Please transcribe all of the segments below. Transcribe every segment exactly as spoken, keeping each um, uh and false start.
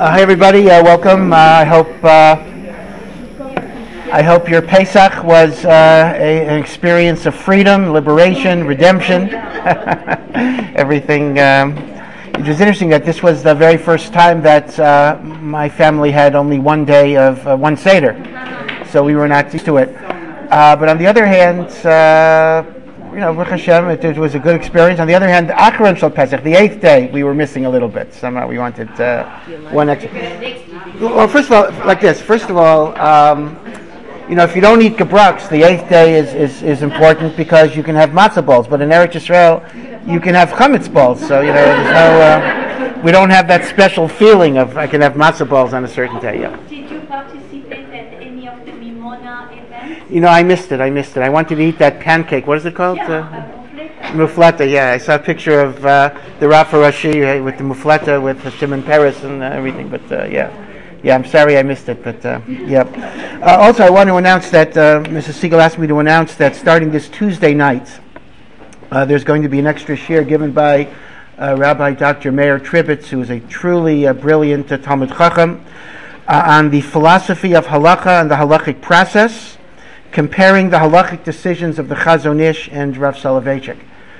Uh, hi everybody, uh, welcome. Uh, I hope uh, I hope your Pesach was uh, a, an experience of freedom, liberation, redemption. Everything. Um, it was interesting that this was the very first time that uh, my family had only one day of uh, one Seder, so we were not used to it. Uh, but on the other hand, uh, you know, Baruch Hashem, it, it was a good experience. On the other hand, the Acharon Shel Pesach, the eighth day, we were missing a little bit. Somehow we wanted uh, one extra. Well, first of all, like this. First of all, um, you know, if you don't eat gebrux, the eighth day is, is, is important because you can have matzah balls. But in Eretz Yisrael, you can have chametz balls. So you know, there's no, uh, we don't have that special feeling of I can have matzah balls on a certain day. Yeah. Did you participate at any of the Mimona events? You know, I missed it. I missed it. I wanted to eat that pancake. What is it called? Yeah, uh, mufleta. Yeah, I saw a picture of uh, the Rafa Rashi uh, with the mufleta with Shimon Peres and uh, everything. But uh, yeah, yeah. I'm sorry I missed it. But uh, yeah. Uh, also, I want to announce that uh, Missus Siegel asked me to announce that starting this Tuesday night, uh, there's going to be an extra shir given by uh, Rabbi Doctor Meir Tribitz, who is a truly uh, brilliant uh, Talmud Chacham, uh, on the philosophy of halacha and the halachic process, comparing the halachic decisions of the Chazon Ish and Rav Soloveitchik.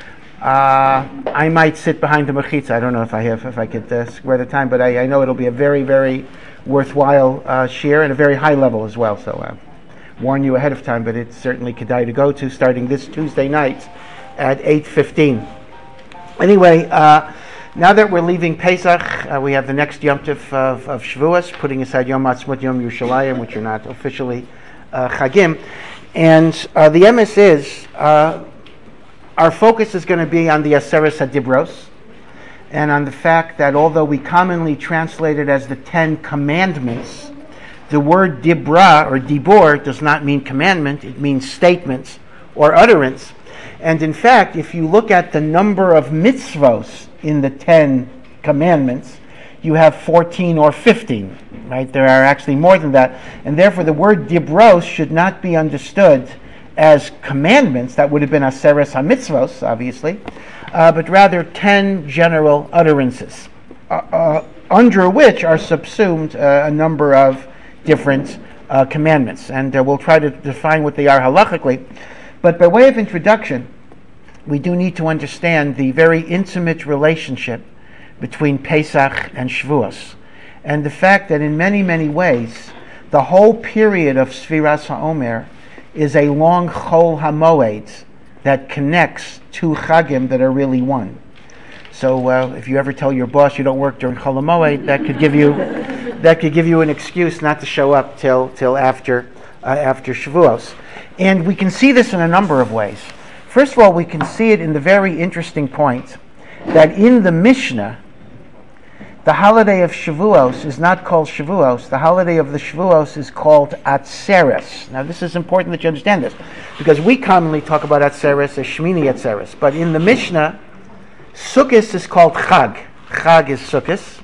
Uh, I might sit behind the mechitza. I don't know if I have, if I could uh, square the time, but I, I know it'll be a very, very worthwhile uh, share and a very high level as well. So uh, warn you ahead of time, but it's certainly kedai to go to starting this Tuesday night at eight fifteen. Anyway, uh, now that we're leaving Pesach, uh, we have the next Yom Tov of, of Shavuos, putting aside Yom Ha'atzmaut, Yom Yerushalayim, which are not officially uh, Chagim. And uh, the M S is, uh, our focus is going to be on the Aseres HaDibros, and on the fact that although we commonly translate it as the Ten Commandments, the word Dibra or Dibor does not mean commandment, it means statements or utterance. And in fact, if you look at the number of mitzvos in the Ten Commandments, you have fourteen or fifteen, right? There are actually more than that. And therefore, the word dibros should not be understood as commandments. That would have been aseres hamitzvos, obviously, uh, but rather ten general utterances, uh, uh, under which are subsumed uh, a number of different uh, commandments. And uh, we'll try to define what they are halachically. But by way of introduction, we do need to understand the very intimate relationship between Pesach and Shavuos, and the fact that in many, many ways, the whole period of Sfiras HaOmer is a long Chol HaMoed that connects two Chagim that are really one. So, uh, if you ever tell your boss you don't work during Chol HaMoed, that could give you that could give you an excuse not to show up till till after uh, after Shavuos. And we can see this in a number of ways. First of all, we can see it in the very interesting point that in the Mishnah, the holiday of Shavuos is not called Shavuos. The holiday of the Shavuos is called Atzeres. Now, this is important that you understand this, because we commonly talk about Atzeres as Shmini Atzeres. But in the Mishnah, Sukkot is called Chag. Chag is Sukkot.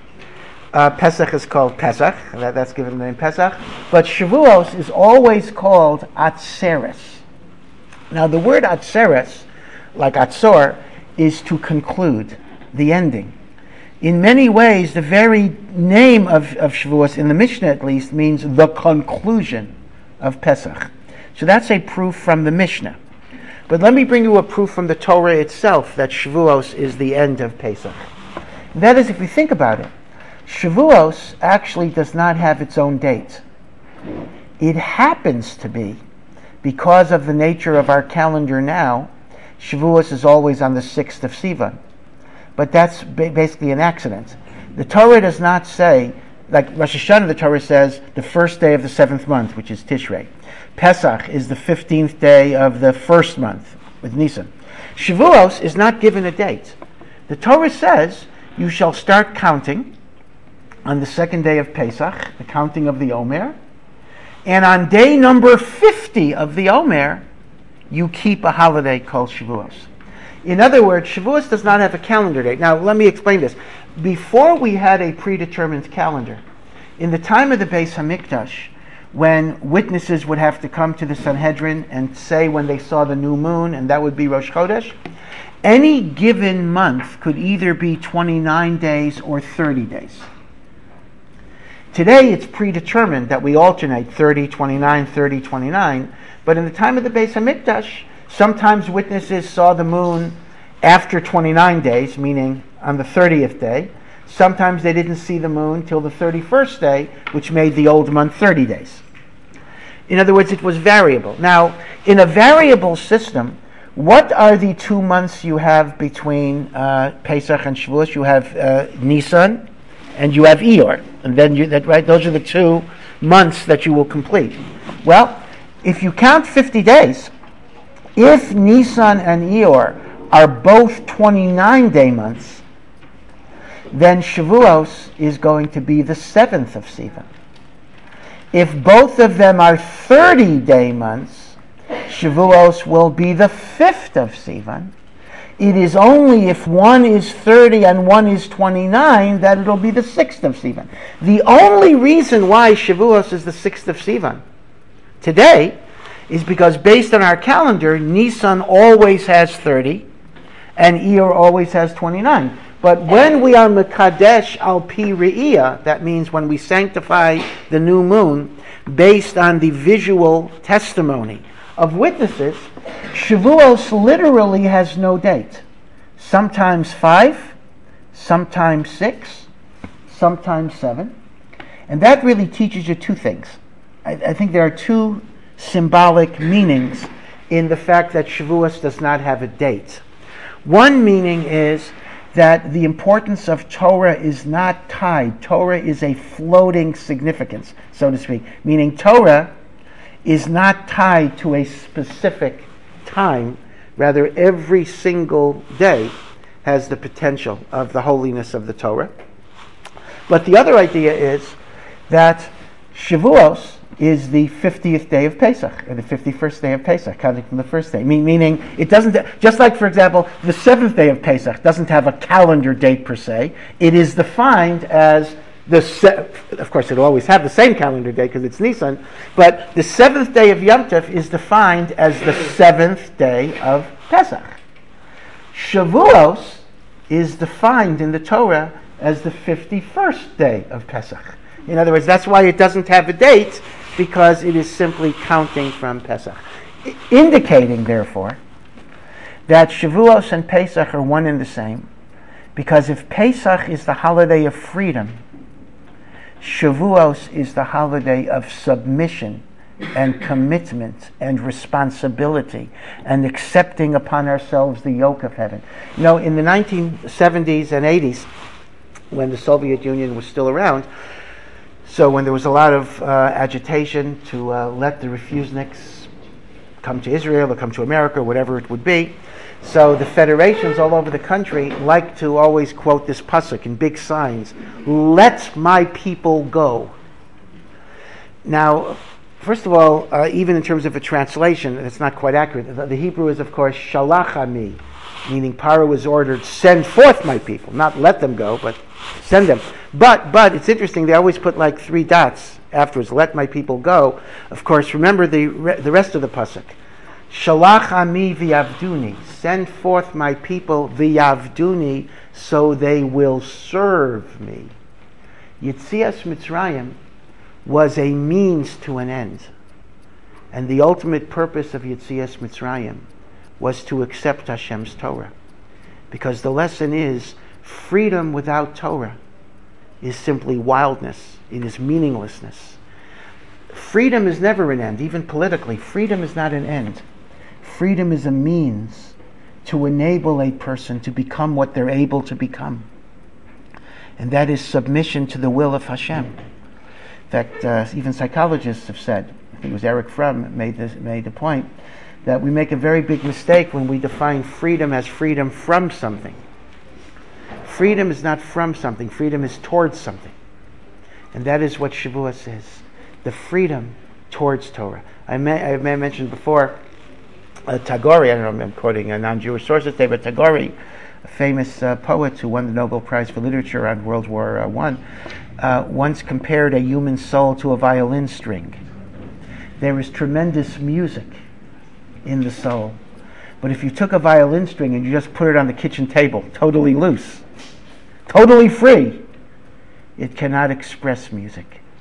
Uh, Pesach is called Pesach. That, that's given the name Pesach. But Shavuos is always called Atzeres. Now, the word Atzeres, like Atzor, is to conclude, the ending. In many ways, the very name of, of Shavuos, in the Mishnah at least, means the conclusion of Pesach. So that's a proof from the Mishnah. But let me bring you a proof from the Torah itself that Shavuos is the end of Pesach. That is, if you think about it, Shavuos actually does not have its own date. It happens to be, because of the nature of our calendar now, Shavuos is always on the sixth of Sivan. But that's ba- basically an accident. The Torah does not say, like Rosh Hashanah, the Torah says, the first day of the seventh month, which is Tishrei. Pesach is the fifteenth day of the first month, with Nisan. Shavuos is not given a date. The Torah says, you shall start counting on the second day of Pesach, the counting of the Omer, and on day number fifty of the Omer, you keep a holiday called Shavuos. In other words, Shavuos does not have a calendar date. Now, let me explain this. Before we had a predetermined calendar, in the time of the Beis Hamikdash, when witnesses would have to come to the Sanhedrin and say when they saw the new moon, and that would be Rosh Chodesh, any given month could either be twenty-nine days or thirty days. Today it's predetermined that we alternate thirty, twenty-nine, thirty, twenty-nine, but in the time of the Beis HaMikdash, sometimes witnesses saw the moon after twenty-nine days, meaning on the thirtieth day. Sometimes they didn't see the moon till the thirty-first day, which made the old month thirty days. In other words, it was variable. Now, in a variable system, what are the two months you have between uh, Pesach and Shavuos? You have uh, Nisan and you have Iyar. And then you, that, right, those are the two months that you will complete. Well, if you count fifty days, if Nisan and Iyar are both twenty-nine day months, then Shavuos is going to be the seventh of Sivan. If both of them are thirty day months, Shavuos will be the fifth of Sivan. It is only if one is thirty and one is twenty-nine that it'll be the sixth of Sivan. The only reason why Shavuos is the sixth of Sivan today is because based on our calendar, Nisan always has thirty and Iyar always has twenty-nine. But when we are Mekadesh al pi re'iyah, that means when we sanctify the new moon based on the visual testimony of witnesses, Shavuos literally has no date. Sometimes five, sometimes six, sometimes seven. And that really teaches you two things. I, I think there are two symbolic meanings in the fact that Shavuos does not have a date. One meaning is that the importance of Torah is not tied. Torah is a floating significance, so to speak. Meaning Torah is not tied to a specific time. Rather, every single day has the potential of the holiness of the Torah. But the other idea is that Shavuos is the fiftieth day of Pesach, or the fifty-first day of Pesach, counting from the first day. Me- meaning, it doesn't, just like, for example, the seventh day of Pesach doesn't have a calendar date per se. It is defined as the, se- of course, it'll always have the same calendar date because it's Nisan, but the seventh day of Yom Tov is defined as the seventh day of Pesach. Shavuos is defined in the Torah as the fifty-first day of Pesach. In other words, that's why it doesn't have a date, because it is simply counting from Pesach. I- indicating, therefore, that Shavuos and Pesach are one and the same, because if Pesach is the holiday of freedom, Shavuos is the holiday of submission and commitment and responsibility and accepting upon ourselves the yoke of heaven. You know, in the nineteen seventies and eighties, when the Soviet Union was still around, so when there was a lot of uh, agitation to uh, let the refuseniks come to Israel or come to America, or whatever it would be, so the federations all over the country like to always quote this pasuk in big signs, "Let my people go." Now, first of all, uh, even in terms of a translation, it's not quite accurate. The, the Hebrew is, of course, "Shalach ami," meaning Paro was ordered, "Send forth my people," not "let them go," but send them. But but it's interesting, they always put like three dots afterwards, "Let my people go." Of course, remember the re- the rest of the pasuk. Shalach ami v'yavduni, send forth my people v'yavduni, so they will serve me. Yetzias Mitzrayim was a means to an end. And the ultimate purpose of Yetzias Mitzrayim was to accept Hashem's Torah. Because the lesson is, freedom without Torah is simply wildness. It is meaninglessness. Freedom is never an end, even politically. Freedom is not an end. Freedom is a means to enable a person to become what they're able to become. And that is submission to the will of Hashem. In fact, uh, even psychologists have said, I think it was Eric Fromm made this, made the point, that we make a very big mistake when we define freedom as freedom from something. Freedom is not from something. Freedom is towards something. And that is what Shavuos is. The freedom towards Torah. I may, I may have mentioned before, uh, Tagore, I don't know if I'm quoting a non-Jewish source today, but Tagore, a famous uh, poet who won the Nobel Prize for Literature on World War uh, One, uh, once compared a human soul to a violin string. There is tremendous music in the soul. But if you took a violin string and you just put it on the kitchen table, totally loose, totally free, it cannot express music.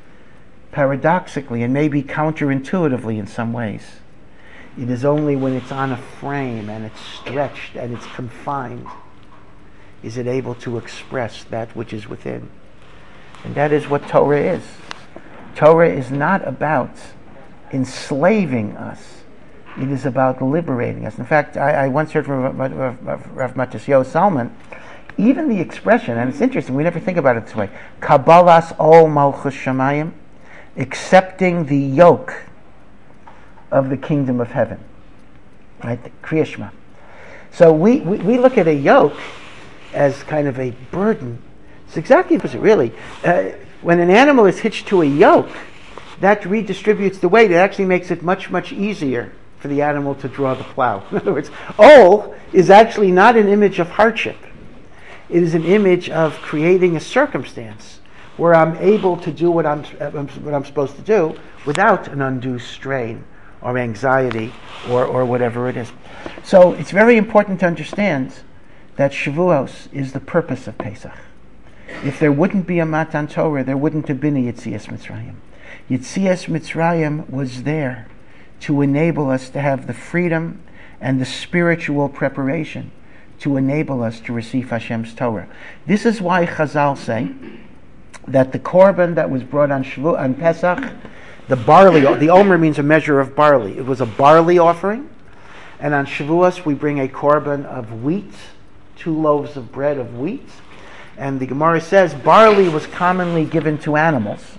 paradoxically and maybe counterintuitively in some ways, it is only when it's on a frame and it's stretched and it's confined is it able to express that which is within. And that is what Torah is. Torah is not about enslaving us. It is about liberating us. In fact, I, I once heard from Rav Matisyahu Salman, even the expression, and it's interesting, we never think about it this way, Kabbalas ol malchus shamayim, accepting the yoke of the kingdom of heaven. Right? The Kriya Shema. So we, we, we look at a yoke as kind of a burden. It's exactly the opposite, really. Uh, when an animal is hitched to a yoke, that redistributes the weight. It actually makes it much, much easier for the animal to draw the plow. In other words, ol is actually not an image of hardship. It is an image of creating a circumstance where I'm able to do what I'm, what I'm supposed to do without an undue strain or anxiety or, or whatever it is. So it's very important to understand that Shavuos is the purpose of Pesach. If there wouldn't be a Matan Torah, there wouldn't have been a Yetzias Mitzrayim. Yetzias Mitzrayim was there to enable us to have the freedom and the spiritual preparation to enable us to receive Hashem's Torah. This is why Chazal say that the korban that was brought on Shavuot, on Pesach, the barley, the omer means a measure of barley. It was a barley offering, and on Shavuos we bring a korban of wheat, two loaves of bread of wheat, and the Gemara says barley was commonly given to animals,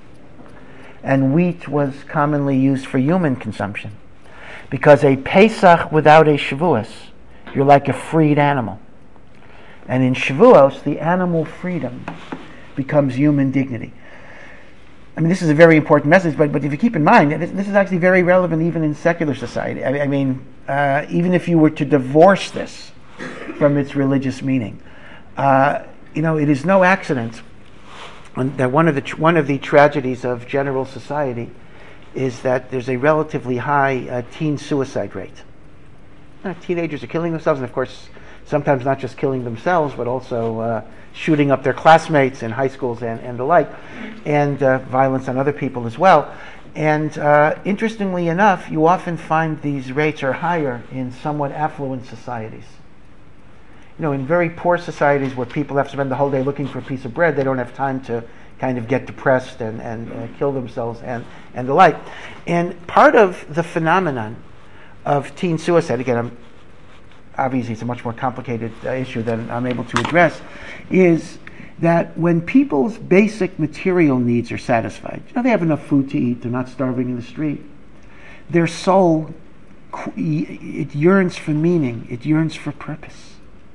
and wheat was commonly used for human consumption, because a Pesach without a Shavuos, you're like a freed animal. And in Shavuos, the animal freedom becomes human dignity. I mean, this is a very important message, but, but if you keep in mind, this, this is actually very relevant even in secular society. I, I mean, uh, even if you were to divorce this from its religious meaning, uh, you know, it is no accident that one of the one of the tragedies of general society is that there's a relatively high uh, teen suicide rate. Uh, teenagers are killing themselves, and of course, sometimes not just killing themselves, but also uh, shooting up their classmates in high schools and, and the like, and uh, violence on other people as well. And uh, interestingly enough, you often find these rates are higher in somewhat affluent societies. You know, in very poor societies where people have to spend the whole day looking for a piece of bread, they don't have time to kind of get depressed and, and uh, kill themselves and, and the like. And part of the phenomenon of teen suicide, again, I'm, obviously it's a much more complicated uh, issue than I'm able to address, is that when people's basic material needs are satisfied, you know, they have enough food to eat, they're not starving in the street, their soul, it yearns for meaning, it yearns for purpose.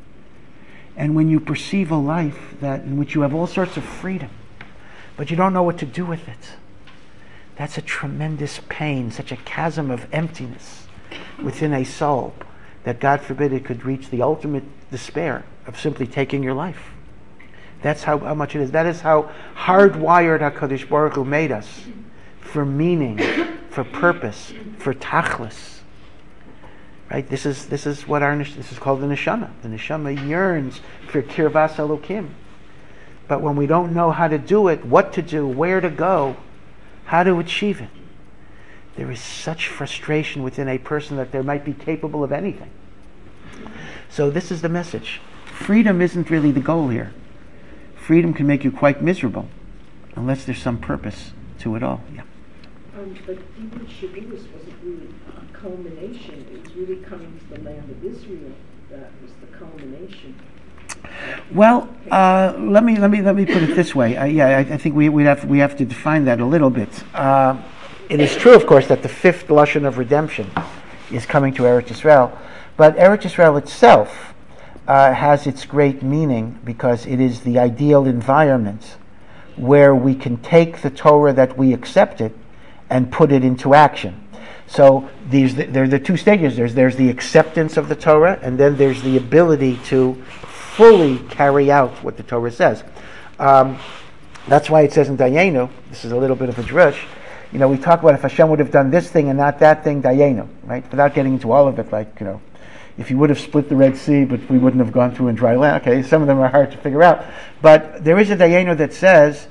And when you perceive a life that in which you have all sorts of freedom, but you don't know what to do with it, that's a tremendous pain, such a chasm of emptiness within a soul, that God forbid it could reach the ultimate despair of simply taking your life. That's how, how much it is. That is how hardwired HaKadosh Baruch Hu made us for meaning, for purpose, for tachlis. Right? This is this is what our this is called the neshama. The neshama yearns for kirvas Elokim. But when we don't know how to do it, what to do, where to go, how to achieve it, there is such frustration within a person that they might be capable of anything. So this is the message. Freedom isn't really the goal here. Freedom can make you quite miserable unless there's some purpose to it all. Yeah. Um, but even Shavuos wasn't really a culmination. It was really coming to the land of Israel. That was the culmination. Well, uh, let me let me let me put it this way. Uh, yeah, I, I think we we have we have to define that a little bit. Uh, it is true, of course, that the fifth lashon of redemption is coming to Eretz Yisrael, but Eretz Yisrael itself uh, has its great meaning because it is the ideal environment where we can take the Torah that we accepted and put it into action. So these there are the two stages. There's there's the acceptance of the Torah, and then there's the ability to fully carry out what the Torah says. Um, that's why it says in Dayenu, this is a little bit of a drush, you know, we talk about if Hashem would have done this thing and not that thing, Dayenu, right? Without getting into all of it, like, you know, if you would have split the Red Sea, but we wouldn't have gone through in dry land. Okay, some of them are hard to figure out. But there is a Dayenu that says,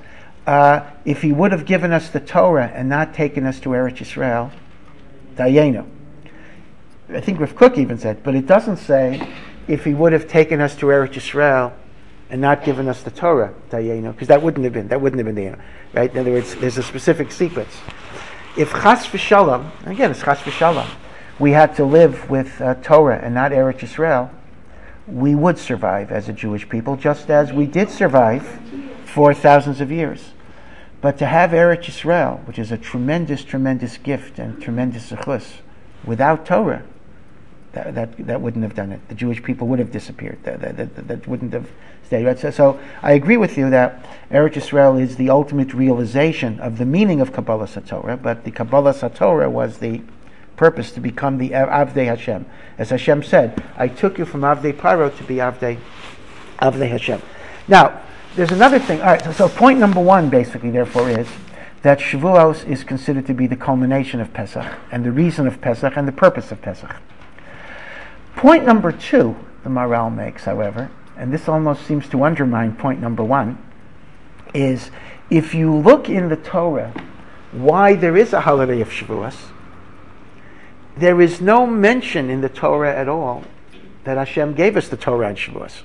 uh, if he would have given us the Torah and not taken us to Eretz Yisrael, Dayenu. I think Rav Kook even said, but it doesn't say if he would have taken us to Eretz Yisrael and not given us the Torah, Dayenu, because that wouldn't have been that wouldn't have been Dayenu, right? In other words, there's a specific sequence. If Chas v'Shalom, again, it's Chas v'Shalom, we had to live with uh, Torah and not Eretz Yisrael, we would survive as a Jewish people, just as we did survive for thousands of years. But to have Eretz Yisrael, which is a tremendous, tremendous gift and tremendous zechus, without Torah, that, that that wouldn't have done it. The Jewish people would have disappeared. That, that, that, that wouldn't have stayed. Right? So, so I agree with you that Eretz Yisrael is the ultimate realization of the meaning of Kabbalah Satorah, but the Kabbalah Satorah was the purpose to become the Avdei Hashem. As Hashem said, I took you from Avdei Paro to be Avdei, Avdei Hashem. Now, there's another thing. All right, so, so point number one, basically, therefore, is that Shavuos is considered to be the culmination of Pesach, and the reason of Pesach, and the purpose of Pesach. Point number two, the Maharal makes, however, and this almost seems to undermine point number one, is if you look in the Torah why there is a holiday of Shavuos, there is no mention in the Torah at all that Hashem gave us the Torah on Shavuos.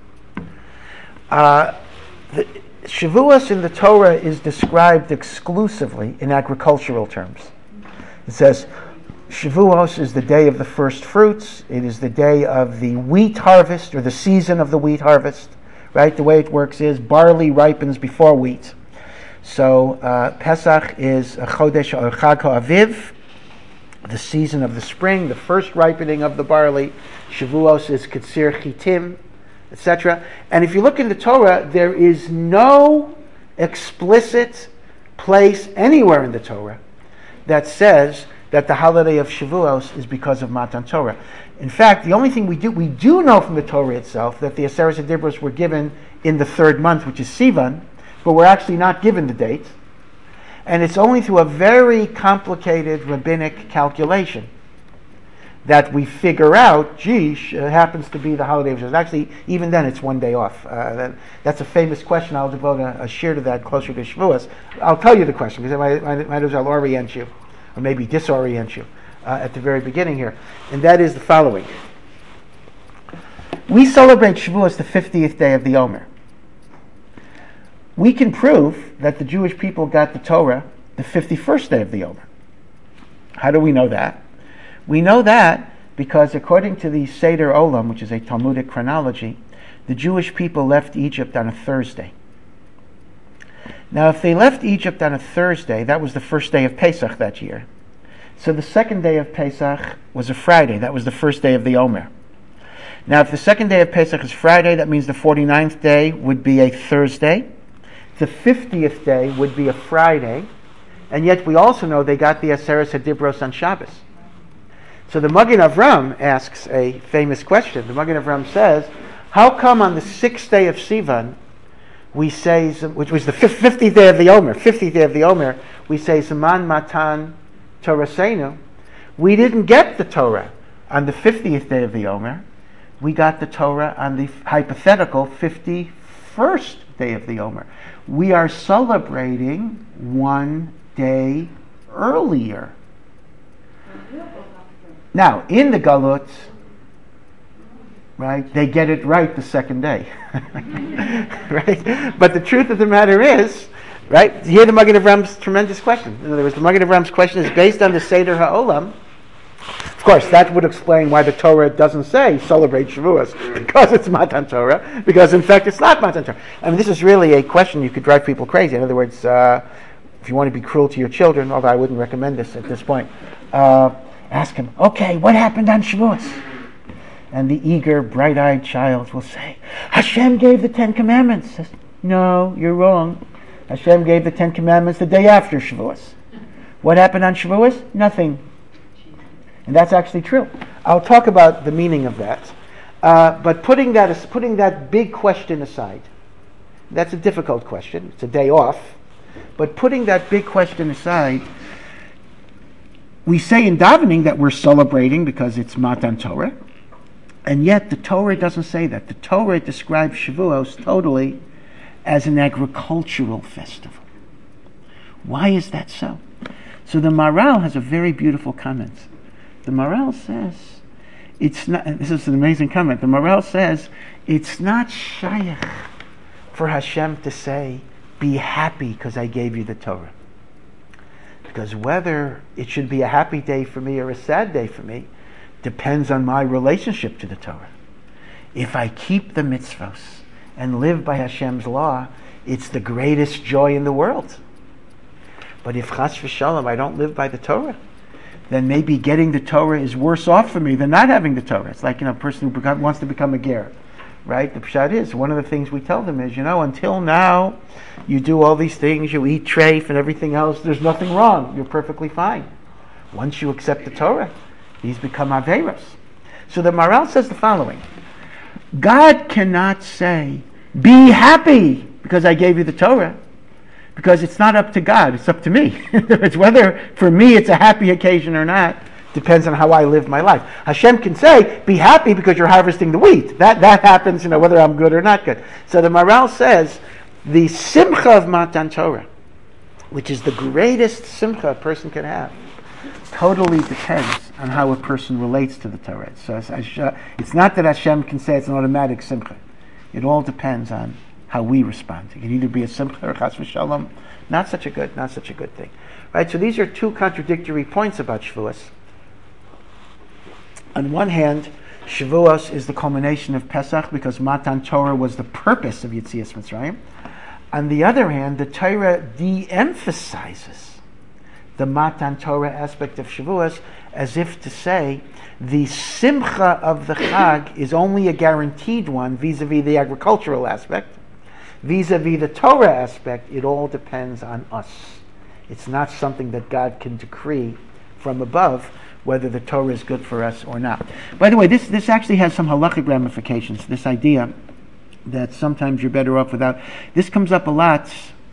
Uh, the, Shavuos in the Torah is described exclusively in agricultural terms. It says, Shavuos is the day of the first fruits. It is the day of the wheat harvest, or the season of the wheat harvest. Right? The way it works is barley ripens before wheat. So uh, Pesach is a Chodesh or Chag HaAviv, the season of the spring, the first ripening of the barley. Shavuos is Ketzir Chitim, et cetera. And if you look in the Torah, there is no explicit place anywhere in the Torah that says that the holiday of Shavuos is because of Matan Torah. In fact, the only thing we do, we do know from the Torah itself that the Aseret HaDibros were given in the third month, which is Sivan, but we're actually not given the date. And it's only through a very complicated rabbinic calculation that we figure out, gee, it happens to be the holiday of Shavuos. Actually, even then, it's one day off. Uh, that, that's a famous question. I'll devote a, a share to that closer to Shavuos. I'll tell you the question, because it might, might, might as well orient you, or maybe disorient you uh, at the very beginning here. And that is the following. We celebrate Shavuos the fiftieth day of the Omer. We can prove that the Jewish people got the Torah the fifty-first day of the Omer. How do we know that? We know that because according to the Seder Olam, which is a Talmudic chronology, the Jewish people left Egypt on a Thursday. Now, if they left Egypt on a Thursday, that was the first day of Pesach that year. So the second day of Pesach was a Friday. That was the first day of the Omer. Now, if the second day of Pesach is Friday, that means the forty-ninth day would be a Thursday. The fiftieth day would be a Friday. And yet we also know they got the Aseret HaDibros on Shabbos. So the Magen Avram asks a famous question. The Magen Avram says, how come on the sixth day of Sivan, we say, which was the fiftieth day of the Omer, fiftieth day of the Omer, we say, Zaman Matan Torasenu. We didn't get the Torah on the fiftieth day of the Omer. We got the Torah on the hypothetical fifty-first day of the Omer. We are celebrating one day earlier. Now, in the Galut, right, they get it right the second day. Right? But the truth of the matter is, right, here the Magen Avram's tremendous question. In other words, the Magen Avram's question is based on the Seder HaOlam. Of course, that would explain why the Torah doesn't say celebrate Shavuos, because it's Matan Torah, because in fact it's not Matan Torah. I mean, this is really a question you could drive people crazy. In other words, uh, if you want to be cruel to your children, although I wouldn't recommend this at this point, uh, ask him, okay, what happened on Shavuos? And the eager, bright-eyed child will say, Hashem gave the Ten Commandments. Says, no, you're wrong. Hashem gave the Ten Commandments the day after Shavuos. What happened on Shavuos? Nothing. And that's actually true. I'll talk about the meaning of that. Uh, but putting that, putting that big question aside, that's a difficult question. It's a day off. But putting that big question aside, we say in davening that we're celebrating because it's Matan Torah, and yet the Torah doesn't say that. The Torah describes Shavuos totally as an agricultural festival. Why is that so? So the Maharal has a very beautiful comment. The Maharal says, it's not, this is an amazing comment, the Maharal says, it's not shaykh for Hashem to say, be happy because I gave you the Torah. Because whether it should be a happy day for me or a sad day for me depends on my relationship to the Torah. If I keep the mitzvos and live by Hashem's law, it's the greatest joy in the world. But if chas v'shalom I don't live by the Torah, then maybe getting the Torah is worse off for me than not having the Torah. It's like, you know, a person who become, wants to become a ger, right? The pshat is, one of the things we tell them is, you know, until now, you do all these things, you eat treif and everything else, there's nothing wrong, you're perfectly fine. Once you accept the Torah, these become averos. So the Maharal says the following, God cannot say, be happy because I gave you the Torah, because it's not up to God, it's up to me. It's whether for me it's a happy occasion or not, depends on how I live my life. Hashem can say, be happy because you're harvesting the wheat. That that happens, you know, whether I'm good or not good. So the Maharal says, the simcha of Matan Torah, which is the greatest simcha a person can have, totally depends on how a person relates to the Torah. So it's, it's not that Hashem can say it's an automatic simcha. It all depends on how we respond. It can either be a simcha or chas v'shalom, not such a good, not such a good thing. Right? So these are two contradictory points about Shavuos. On one hand, Shavuos is the culmination of Pesach because Matan Torah was the purpose of Yetzias Mitzrayim. On the other hand, the Torah de-emphasizes the Matan Torah aspect of Shavuos as if to say the simcha of the Chag is only a guaranteed one vis-a-vis the agricultural aspect. Vis-a-vis the Torah aspect, it all depends on us. It's not something that God can decree from above whether the Torah is good for us or not. By the way, this, this actually has some halachic ramifications, this idea that sometimes you're better off without. This comes up a lot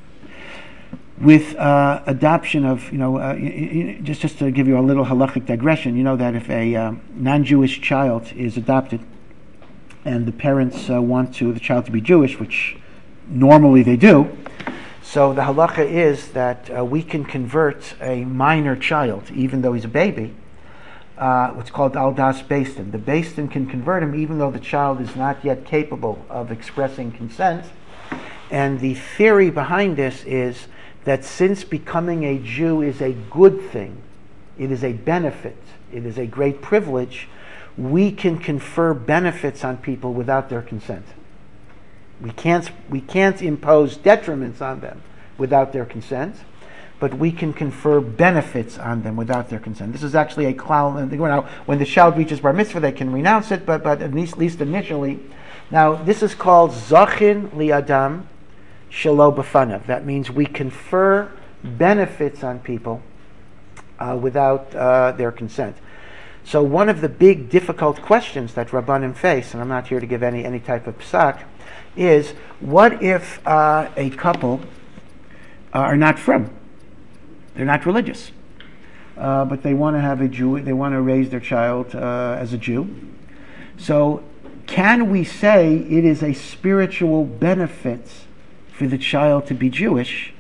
with uh, adoption of, you know, uh, just, just to give you a little halachic digression, you know that if a um, non-Jewish child is adopted and the parents uh, want to the child to be Jewish, which normally they do, so the halacha is that uh, we can convert a minor child, even though he's a baby, uh, what's called al das beis din. The beis din can convert him even though the child is not yet capable of expressing consent. And the theory behind this is that since becoming a Jew is a good thing, it is a benefit, it is a great privilege, we can confer benefits on people without their consent. We can't, we can't impose detriments on them without their consent, but we can confer benefits on them without their consent. This is actually a klal. Now, when the child reaches bar mitzvah, they can renounce it, but, but at least, at least initially. Now, this is called zachin li adam shelo b'fanav. That means we confer benefits on people uh, without uh, their consent. So one of the big difficult questions that Rabbanim face, and I'm not here to give any, any type of psak, is what if uh, a couple uh, are not from, they're not religious, uh, but they want to have a Jew, they want to raise their child uh, as a Jew. So can we say it is a spiritual benefit for the child to be Jewish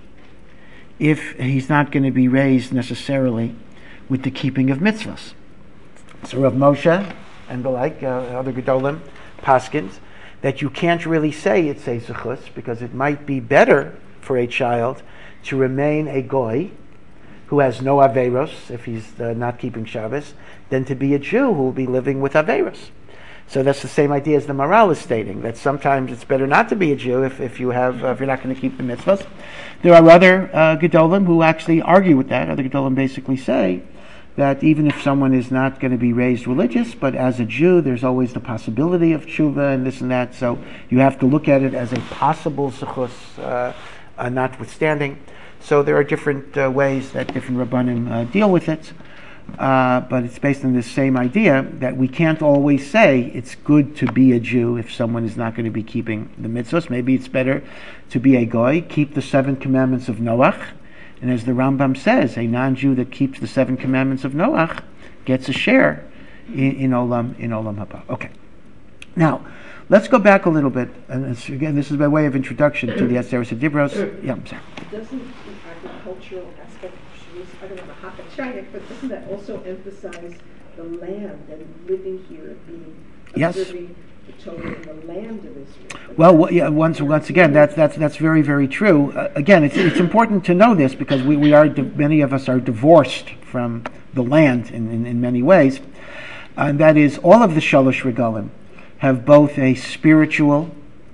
if he's not going to be raised necessarily with the keeping of mitzvahs? So Rav Moshe and the like, uh, other Gedolim, Paskins, that you can't really say it's a zechus because it might be better for a child to remain a goy who has no averos if he's uh, not keeping Shabbos than to be a Jew who will be living with averos. So that's the same idea as the Maharal is stating, that sometimes it's better not to be a Jew if, if you have uh, if you're not going to keep the mitzvahs. There are other uh, Gedolim who actually argue with that. Other Gedolim basically say that even if someone is not going to be raised religious, but as a Jew, there's always the possibility of tshuva and this and that, so you have to look at it as a possible zechus, uh, uh, notwithstanding. So there are different uh, ways that different Rabbanim uh, deal with it, uh, but it's based on this same idea that we can't always say it's good to be a Jew if someone is not going to be keeping the mitzvahs. Maybe it's better to be a goy, keep the seven commandments of Noach. And as the Rambam says, a non-Jew that keeps the seven commandments of Noach gets a share in, in Olam in Olam Haba. Okay. Now, let's go back a little bit. And it's, again, this is by way of introduction to the Aseret Dibros. Yeah, I'm sorry. Doesn't the agricultural aspect, I don't know the Hakachayik, but doesn't that also emphasize the land and living here, being Yes. observing the Torah in the land of Israel? Well, w- yeah, once once again, that's that's that's very very true. Uh, again, it's it's important to know this because we, we are di- many of us are divorced from the land in, in, in many ways, and that is all of the Shalosh Regalim have both a spiritual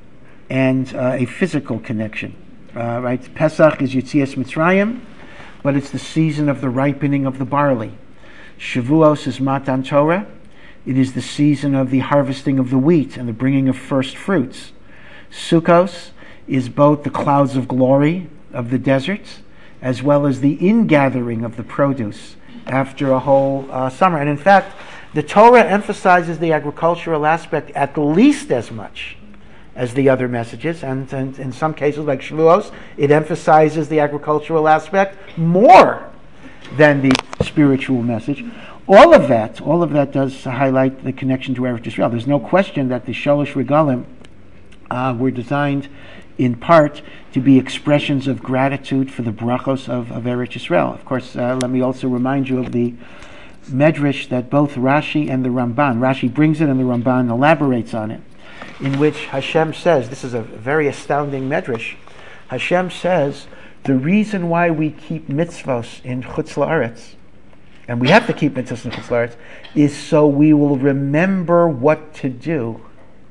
and uh, a physical connection. Uh, right, Pesach is Yetzias Mitzrayim, but it's the season of the ripening of the barley. Shavuos is Matan Torah. It is the season of the harvesting of the wheat and the bringing of first fruits. Sukkos is both the clouds of glory of the deserts as well as the ingathering of the produce after a whole uh, summer. And in fact, the Torah emphasizes the agricultural aspect at least as much as the other messages, and, and in some cases, like Shavuos, it emphasizes the agricultural aspect more than the spiritual message. All of that, all of that does highlight the connection to Eretz Yisrael. There's no question that the Shalosh Regalim uh, were designed in part to be expressions of gratitude for the brachos of, of Eretz Yisrael. Of course, uh, let me also remind you of the medrash that both Rashi and the Ramban, Rashi brings it and the Ramban elaborates on it, in which Hashem says, this is a very astounding medrash, Hashem says, the reason why we keep mitzvos in Chutz La'aretz, and we have to keep mitzvos in Chutz La'aretz, is so we will remember what to do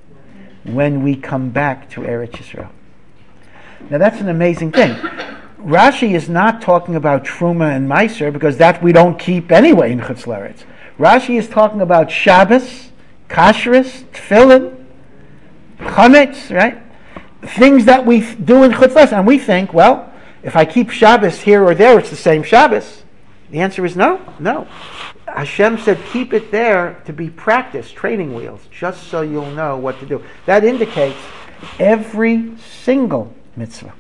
when we come back to Eretz Yisrael. Now that's an amazing thing. Rashi is not talking about Truma and Meiser because that we don't keep anyway in Chutz La'aretz. Rashi is talking about Shabbos, Kashrus, Tefillin, Chametz, right? Things that we f- do in Chutz La'aretz, and we think, well, if I keep Shabbos here or there, it's the same Shabbos. The answer is no, no. Hashem said keep it there to be practice, training wheels, just so you'll know what to do. That indicates every single mitzvah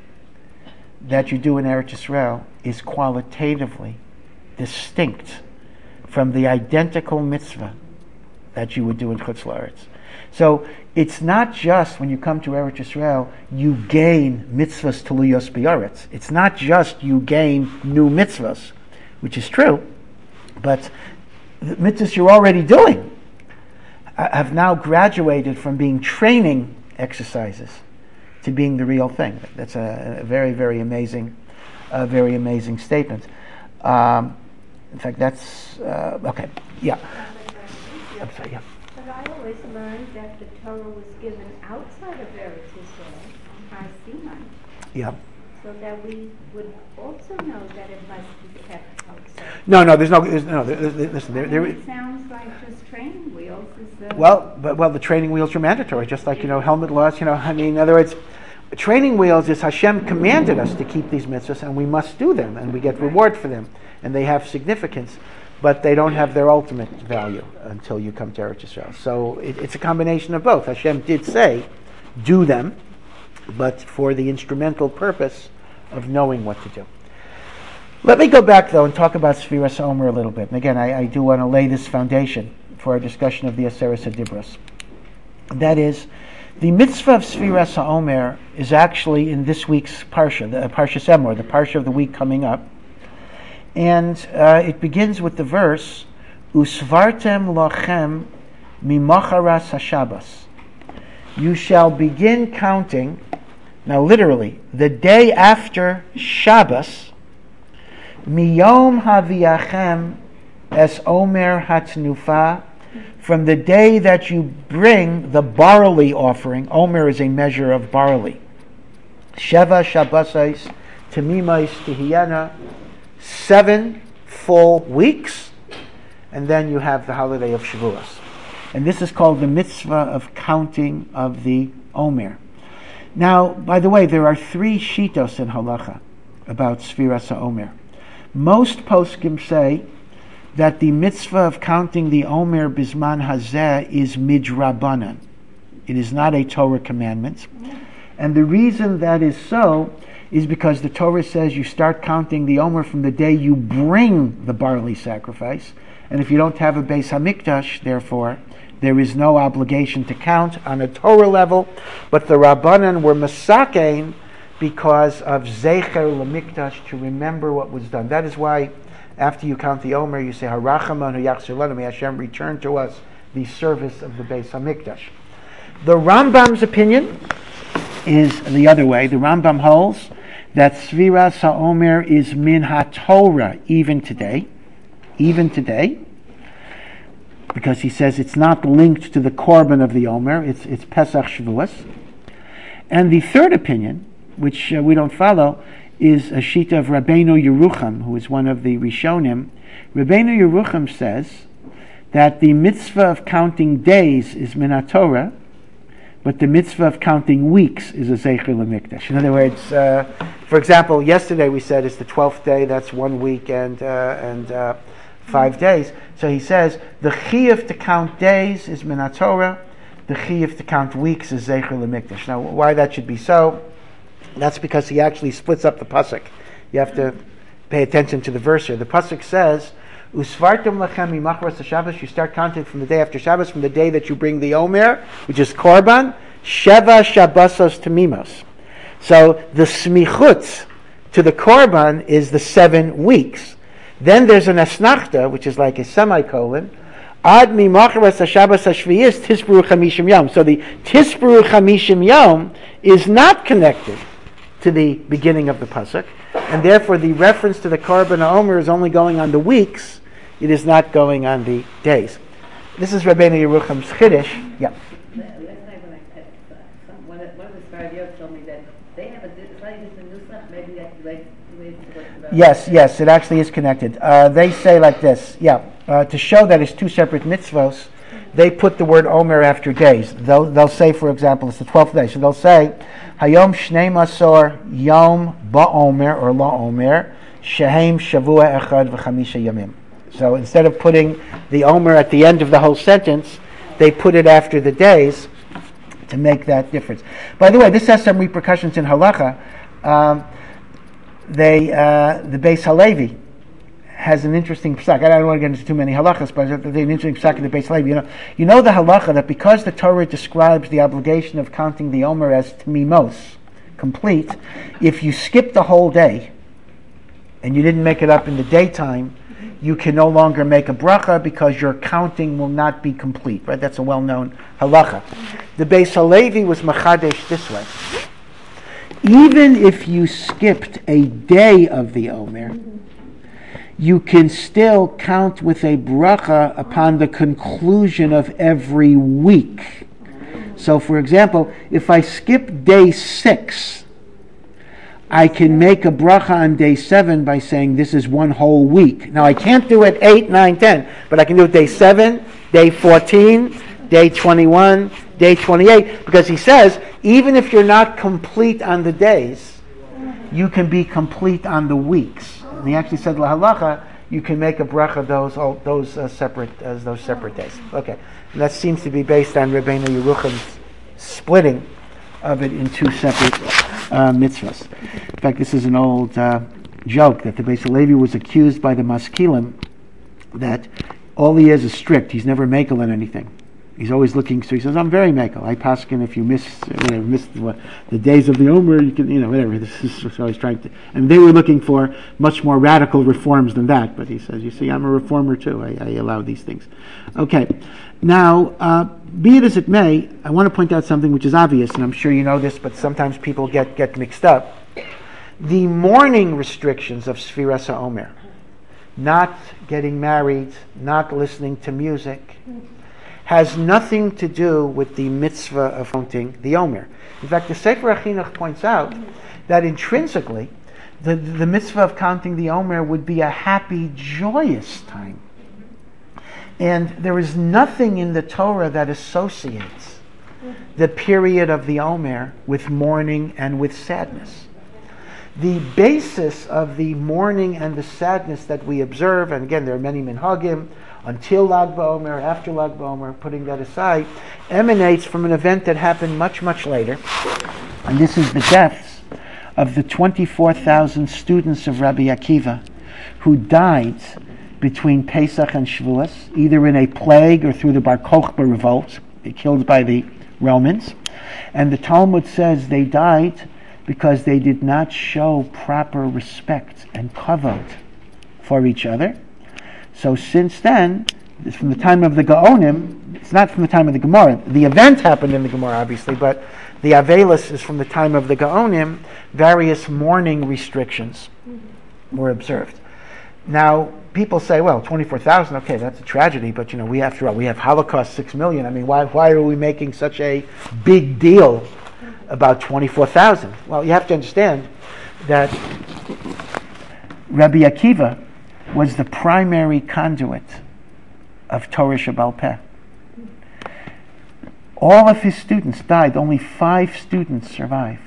that you do in Eretz Yisrael is qualitatively distinct from the identical mitzvah that you would do in Chutz La'aretz. So it's not just when you come to Eretz Yisrael you gain mitzvahs teluyos b'yaretz. It's not just you gain new mitzvahs, which is true, but the mitzvahs you're already doing have now graduated from being training exercises to being the real thing. That's a, a very, very amazing, a very amazing statement. Um, in fact, that's uh, okay. Yeah. I'm sorry. Yeah. But I always learned that the Torah was given outside of Eretz Yisrael, on Har Sinai. Yeah. So that we would also know that it must be kept outside. No, no. There's no. There's, no. There, there, listen. There, there, It sounds like just training wheels is the... well, but well, the training wheels are mandatory, just like you know helmet laws. You know, I mean, in other words, training wheels is Hashem commanded us to keep these mitzvahs, and we must do them, and we get reward for them, and they have significance, but they don't have their ultimate value until you come to Eretz Yisrael. So it, it's a combination of both. Hashem did say, do them, but for the instrumental purpose of knowing what to do. Let me go back, though, and talk about Sfiras Omer a little bit. And again, I, I do want to lay this foundation for our discussion of the Aseret Dibros. That is, the mitzvah of Sfiras Omer is actually in this week's Parsha, the uh, Parsha Emor, the Parsha of the week coming up. And uh, it begins with the verse, Usvartem lochem mimacharas hashabbos. You shall begin counting, now literally, the day after Shabbos, miyom haviachem es omer hatnufa, from the day that you bring the barley offering. Omer is a measure of barley. Sheva shabbosais temimais tehiyana, seven full weeks, and then you have the holiday of Shavuos. And this is called the mitzvah of counting of the Omer. Now, by the way, there are three shitos in halacha about Sfiras HaOmer. Most poskim say that the mitzvah of counting the Omer bisman hazeh is midrabanan. It is not a Torah commandment. And the reason that is so is because the Torah says you start counting the Omer from the day you bring the barley sacrifice. And if you don't have a Beis HaMikdash, therefore, there is no obligation to count on a Torah level, but the Rabbanan were masakein because of Zecher L'Mikdash, to remember what was done. That is why after you count the Omer, you say, Harachamanu Yachzir Lanu, may Hashem return to us the service of the Beis HaMikdash. The Rambam's opinion is the other way. The Rambam holds that Sviras HaOmer is min HaTorah even today, even today, because he says it's not linked to the Korban of the Omer, it's, it's Pesach Shavuos. And the third opinion, which uh, we don't follow, is a shita of Rabbeinu Yerucham, who is one of the Rishonim. Rabbeinu Yerucham says that the mitzvah of counting days is min HaTorah, but the mitzvah of counting weeks is a Zecher L'Mikdash. In other words, uh, for example, yesterday we said it's the twelfth day, that's one week and uh, and uh, five days. So he says the chiyuv to count days is min HaTorah, the chiyuv to count weeks is Zecher L'Mikdash. Now, why that should be so, that's because he actually splits up the pasuk. You have to pay attention to the verse here. The pasuk says, Usvartum lachem mimachras Shabbos. You start counting from the day after Shabbos, from the day that you bring the Omer, which is Korban, Sheva Shabbosos Tamimos. So the smichut to the Korban is the seven weeks. Then there's an asnachta, which is like a semicolon. Ad mimachras Shabbos Hashviyis Tisbru Chamishim Yom. So the Tisbru Chamishim Yom is not connected to the beginning of the pasuk, and therefore the reference to the Korban Omer is only going on the weeks. It is not going on the days. This is Rabbeinu Yerucham's Chiddush. Yeah. Last night when I had uh, some, one of, one of the Sfaradim told me that they have a slightly different nusach. Maybe that relates to what about. Yes, yes, it actually is connected. Uh, they say like this. Yeah, uh, to show that it's two separate mitzvos, they put the word Omer after days. They'll they'll say, for example, it's the twelfth day, so they'll say Hayom Shnei Masor Yom Ba'Omer or La Omer Shehem Shavua Echad V'Chamisha Yamim. So instead of putting the Omer at the end of the whole sentence, they put it after the days to make that difference. By the way, this has some repercussions in halacha. Um, they uh, the Beis Halevi has an interesting psak. I don't want to get into too many halachas, but there's an interesting psak in the Beis Halevi. You know, you know the halacha that because the Torah describes the obligation of counting the Omer as tmimos, complete, if you skip the whole day and you didn't make it up in the daytime, you can no longer make a bracha because your counting will not be complete. Right? That's a well-known halacha. The Beis Halevi was machadesh this way. Even if you skipped a day of the Omer, you can still count with a bracha upon the conclusion of every week. So, for example, if I skip day six, I can make a bracha on day seven by saying this is one whole week. Now, I can't do it eight, nine, ten, but I can do it day seven, day fourteen, day twenty-one, day twenty-eight, because he says, even if you're not complete on the days, you can be complete on the weeks. And he actually said, La halacha, you can make a bracha those all, those uh, separate as those separate days. Okay, and that seems to be based on Rabbeinu Yerucham's splitting of it in two separate uh, mitzvahs. In fact, this is an old uh, joke that the Beis Halevi was accused by the Maskilim that all he is is strict. He's never makel in anything. He's always looking. So he says, "I'm very makel. I paskin if you miss whatever, miss the, the days of the Omer, you can, you know, whatever." This is so he's trying to. And they were looking for much more radical reforms than that. But he says, "You see, I'm a reformer too. I, I allow these things." Okay. Now, uh, be it as it may, I want to point out something which is obvious, and I'm sure you know this, but sometimes people get, get mixed up. The morning restrictions of Sfiras HaOmer, not getting married, not listening to music, has nothing to do with the mitzvah of counting the Omer. In fact, the Sefer HaChinuch points out that intrinsically, the, the mitzvah of counting the Omer would be a happy, joyous time. And there is nothing in the Torah that associates the period of the Omer with mourning and with sadness. The basis of the mourning and the sadness that we observe, and again, there are many minhagim, until Lag BaOmer, after Lag BaOmer, putting that aside, emanates from an event that happened much, much later. And this is the deaths of the twenty-four thousand students of Rabbi Akiva who died between Pesach and Shavuos, either in a plague or through the Bar Kokhba revolt, killed by the Romans. And the Talmud says they died because they did not show proper respect and kavod for each other. So since then, it's from the time of the Gaonim, it's not from the time of the Gemara. The event happened in the Gemara, obviously, but the Avelis is from the time of the Gaonim. Various mourning restrictions were observed. Now, people say, well, twenty-four thousand, okay, that's a tragedy, but you know, we after all, we have Holocaust six million. I mean, why why are we making such a big deal about twenty-four thousand? Well, you have to understand that Rabbi Akiva was the primary conduit of Torah Shebaal Peh. All of his students died. Only five students survived.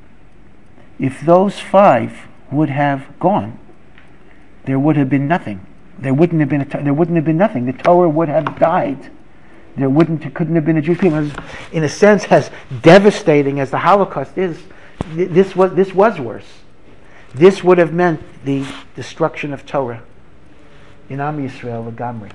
If those five would have gone, there would have been nothing. There wouldn't have been a, there wouldn't have been nothing. The Torah would have died. There wouldn't couldn't have been a Jewish people. In a sense, as devastating as the Holocaust is, this was this was worse. This would have meant the destruction of Torah in Am Yisrael, the Gamri.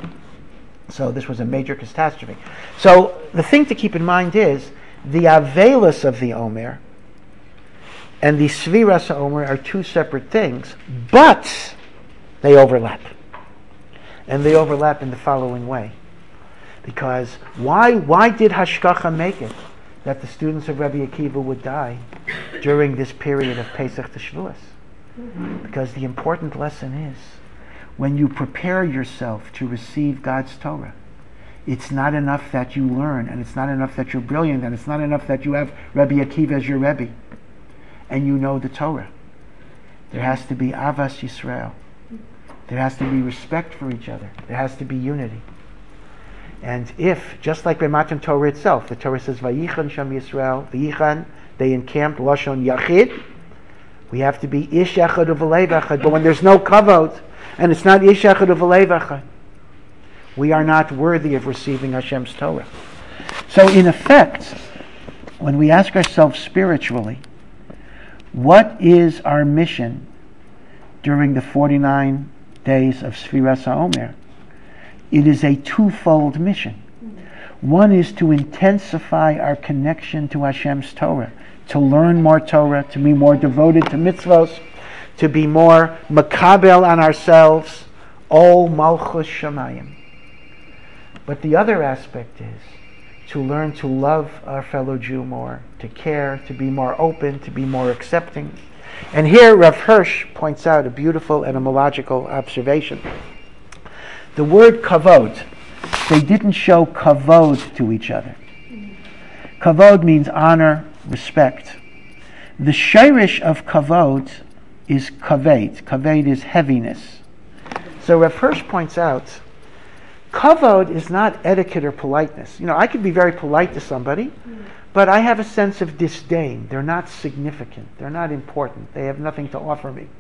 So this was a major catastrophe. So the thing to keep in mind is the Avelis of the Omer and the Sviras Omer are two separate things, but they overlap. And they overlap in the following way. Because why why did Hashkacha make it that the students of Rabbi Akiva would die during this period of Pesach to Shavuos? Because the important lesson is, when you prepare yourself to receive God's Torah, it's not enough that you learn, and it's not enough that you're brilliant, and it's not enough that you have Rabbi Akiva as your Rebbe, and you know the Torah. There has to be Avas Yisrael. There has to be respect for each other. There has to be unity. And if, just like by Matan Torah itself, the Torah says, Vayichan Sham Yisrael, Vayichan, they encamped, Lashon Yachid, we have to be Ish Echad Uvalev Echad. But when there's no kavod, and it's not Ish Echad Uvalev Echad, we are not worthy of receiving Hashem's Torah. So in effect, when we ask ourselves spiritually, what is our mission during the forty-nine days of Sfiras HaOmer? It is a twofold mission. One is to intensify our connection to Hashem's Torah, to learn more Torah, to be more devoted to mitzvos, to be more makabel on ourselves, Ol Malchus Shamayim. But the other aspect is to learn to love our fellow Jew more, to care, to be more open, to be more accepting. And here Rav Hirsch points out a beautiful etymological observation. The word kavod, they didn't show kavod to each other. Kavod means honor, respect. The shirish of kavod is kaved. Kaved is heaviness. So Rav Hirsch points out, kavod is not etiquette or politeness. You know, I could be very polite to somebody, but I have a sense of disdain. They're not significant. They're not important. They have nothing to offer me.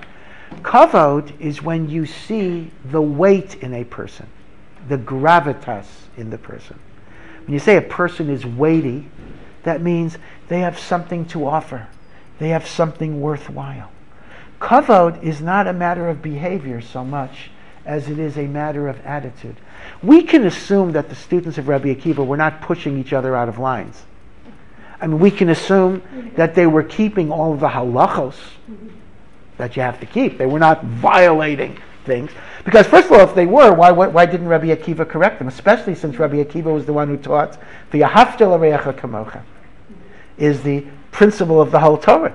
Kavod is when you see the weight in a person, the gravitas in the person. When you say a person is weighty, that means they have something to offer. They have something worthwhile. Kavod is not a matter of behavior so much as it is a matter of attitude. We can assume that the students of Rabbi Akiva were not pushing each other out of lines. I mean, we can assume that they were keeping all of the halachos that you have to keep. They were not violating things. Because first of all, if they were, why why didn't Rabbi Akiva correct them? Especially since Rabbi Akiva was the one who taught V'yahavta l'reacha kamocha, is the principle of the whole Torah.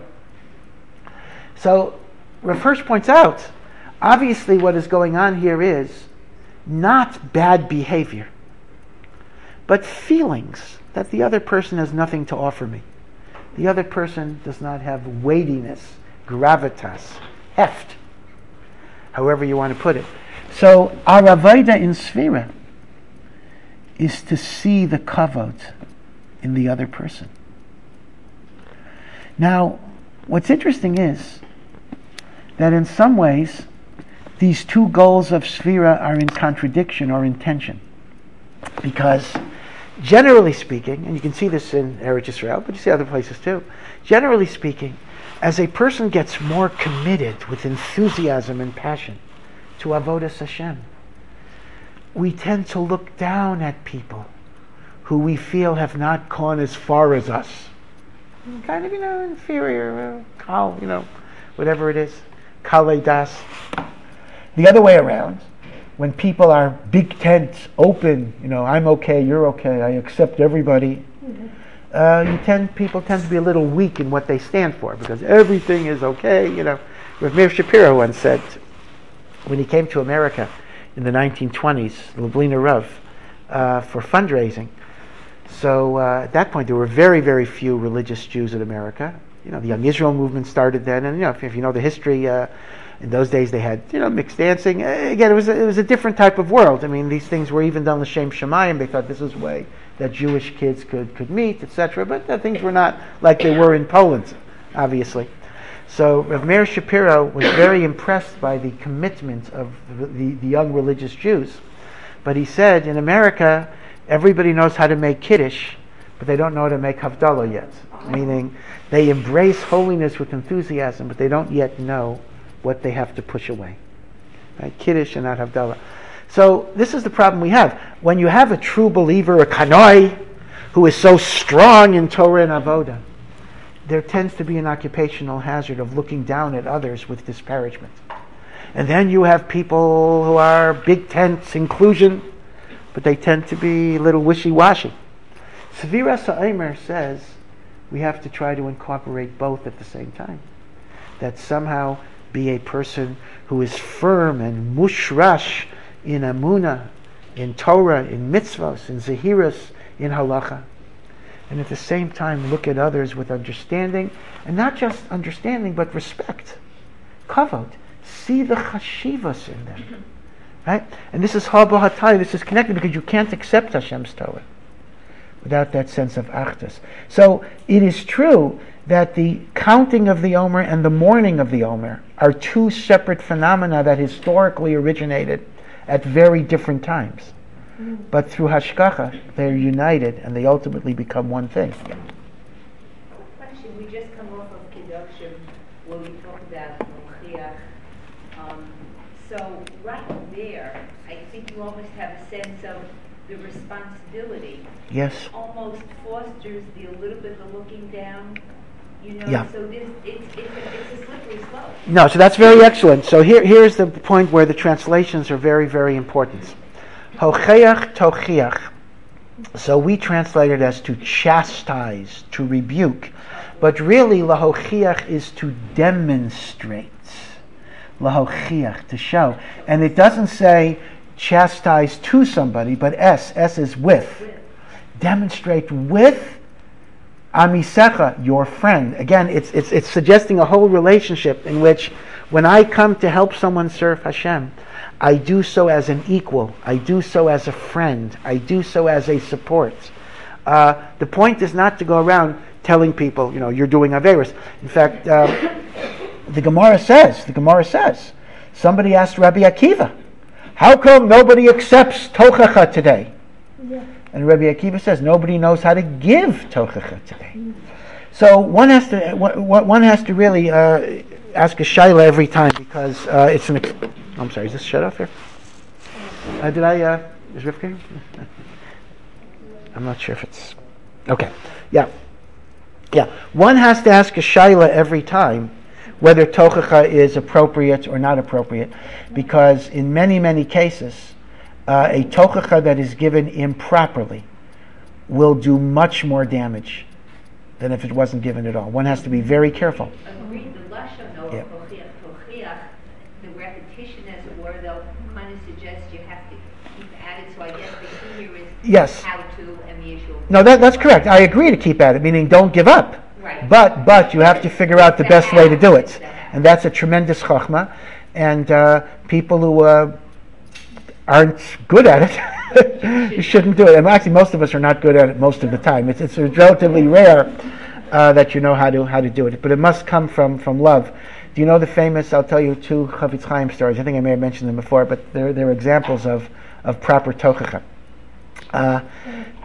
So Rav Hirsch points out, obviously what is going on here is not bad behavior, but feelings that the other person has nothing to offer me. The other person does not have weightiness, gravitas, heft, however you want to put it. So our avoda in Sfira is to see the kavod in the other person. Now, what's interesting is that in some ways these two goals of Sfira are in contradiction or in tension. Because generally speaking, and you can see this in Eretz Yisrael, but you see other places too, generally speaking, as a person gets more committed with enthusiasm and passion to Avodas Hashem. We tend to look down at people who we feel have not gone as far as us. Kind of, you know, inferior, uh, kal, you know, whatever it is, kale das. The other way around, when people are big tents, open, you know, I'm okay, you're okay, I accept everybody, mm-hmm. uh, you tend, people tend to be a little weak in what they stand for, because everything is okay, you know. Rav Meir Shapiro once said, when he came to America in the nineteen twenties, Lublina Rav, uh, for fundraising. So uh, at that point, there were very, very few religious Jews in America. You know, the Young Israel movement started then, and you know, if, if you know the history, uh, in those days they had, you know, mixed dancing. Uh, again, it was a, it was a different type of world. I mean, these things were even done l'shem shamayim. They thought this was a way that Jewish kids could could meet, et cetera. But uh, things were not like they were in Poland, obviously. So Rav Meir Shapiro was very impressed by the commitment of the, the, the young religious Jews. But he said, in America, everybody knows how to make Kiddush, but they don't know how to make Havdalah yet. Meaning, they embrace holiness with enthusiasm, but they don't yet know what they have to push away. Right? Kiddush and not Havdalah. So this is the problem we have. When you have a true believer, a kanoi, who is so strong in Torah and Avodah, there tends to be an occupational hazard of looking down at others with disparagement. And then you have people who are big tents, inclusion, but they tend to be a little wishy-washy. Seviras HaOmer says we have to try to incorporate both at the same time. That somehow be a person who is firm and mushrash in Amunah, in Torah, in mitzvos, in Zehiras, in Halacha. And at the same time look at others with understanding, and not just understanding, but respect. Kavod. See the chashivas in them. Right? And this is Haba Hatay, this is connected because you can't accept Hashem's Torah without that sense of achdus. So it is true that the counting of the Omer and the mourning of the Omer are two separate phenomena that historically originated at very different times. Mm. But through Hashgacha, they're united and they ultimately become one thing. Question, we just come off of Kedoshim where we talk about Mochiach. Um, so right there, I think you almost have a sense of the responsibility. Yes. Almost fosters the a little bit of looking down. You know, yeah. So this, it's, it's, a, it's a slippery slope. No, so that's very excellent. So here, here's the point where the translations are very, very important. Hocheach tochiach. So we translate it as to chastise, to rebuke. But really, lahochiach is to demonstrate. Lahochiach, to show. And it doesn't say chastise to somebody, but S. S is with. with. Demonstrate with Amisecha, your friend. Again, it's, it's it's suggesting a whole relationship in which when I come to help someone serve Hashem, I do so as an equal. I do so as a friend. I do so as a support. Uh, the point is not to go around telling people, you know, you're doing Averis. In fact, uh, the Gemara says, the Gemara says, somebody asked Rabbi Akiva, how come nobody accepts Tochacha today? Yeah. And Rabbi Akiva says, nobody knows how to give Tochacha today. Mm. So one has to one has to really uh, ask a shaila every time because uh, it's an... Ex- I'm sorry, is this shut off here? Uh, did I... Uh, is Rivka here? I'm not sure if it's... Okay, yeah. Yeah, one has to ask a shaila every time whether Tochacha is appropriate or not appropriate, because in many, many cases, uh, a Tochacha that is given improperly will do much more damage than if it wasn't given at all. One has to be very careful. Agreed. The lashon of tochiach, tochiach, the repetition, as it were, though, kind of suggests you have to keep at it. So I guess the key here is yes. how to and the issue. No, that, that's correct. I agree to keep at it, meaning don't give up. Right. But but you have to figure out the best way to do it, and that's a tremendous chachma. And uh, people who uh, aren't good at it, you shouldn't do it. And actually, most of us are not good at it most of the time. It's it's relatively rare uh, that you know how to how to do it. But it must come from, from love. Do you know the famous? I'll tell you two Chafetz Chaim stories. I think I may have mentioned them before, but they're they're examples of of proper tochacha. Uh,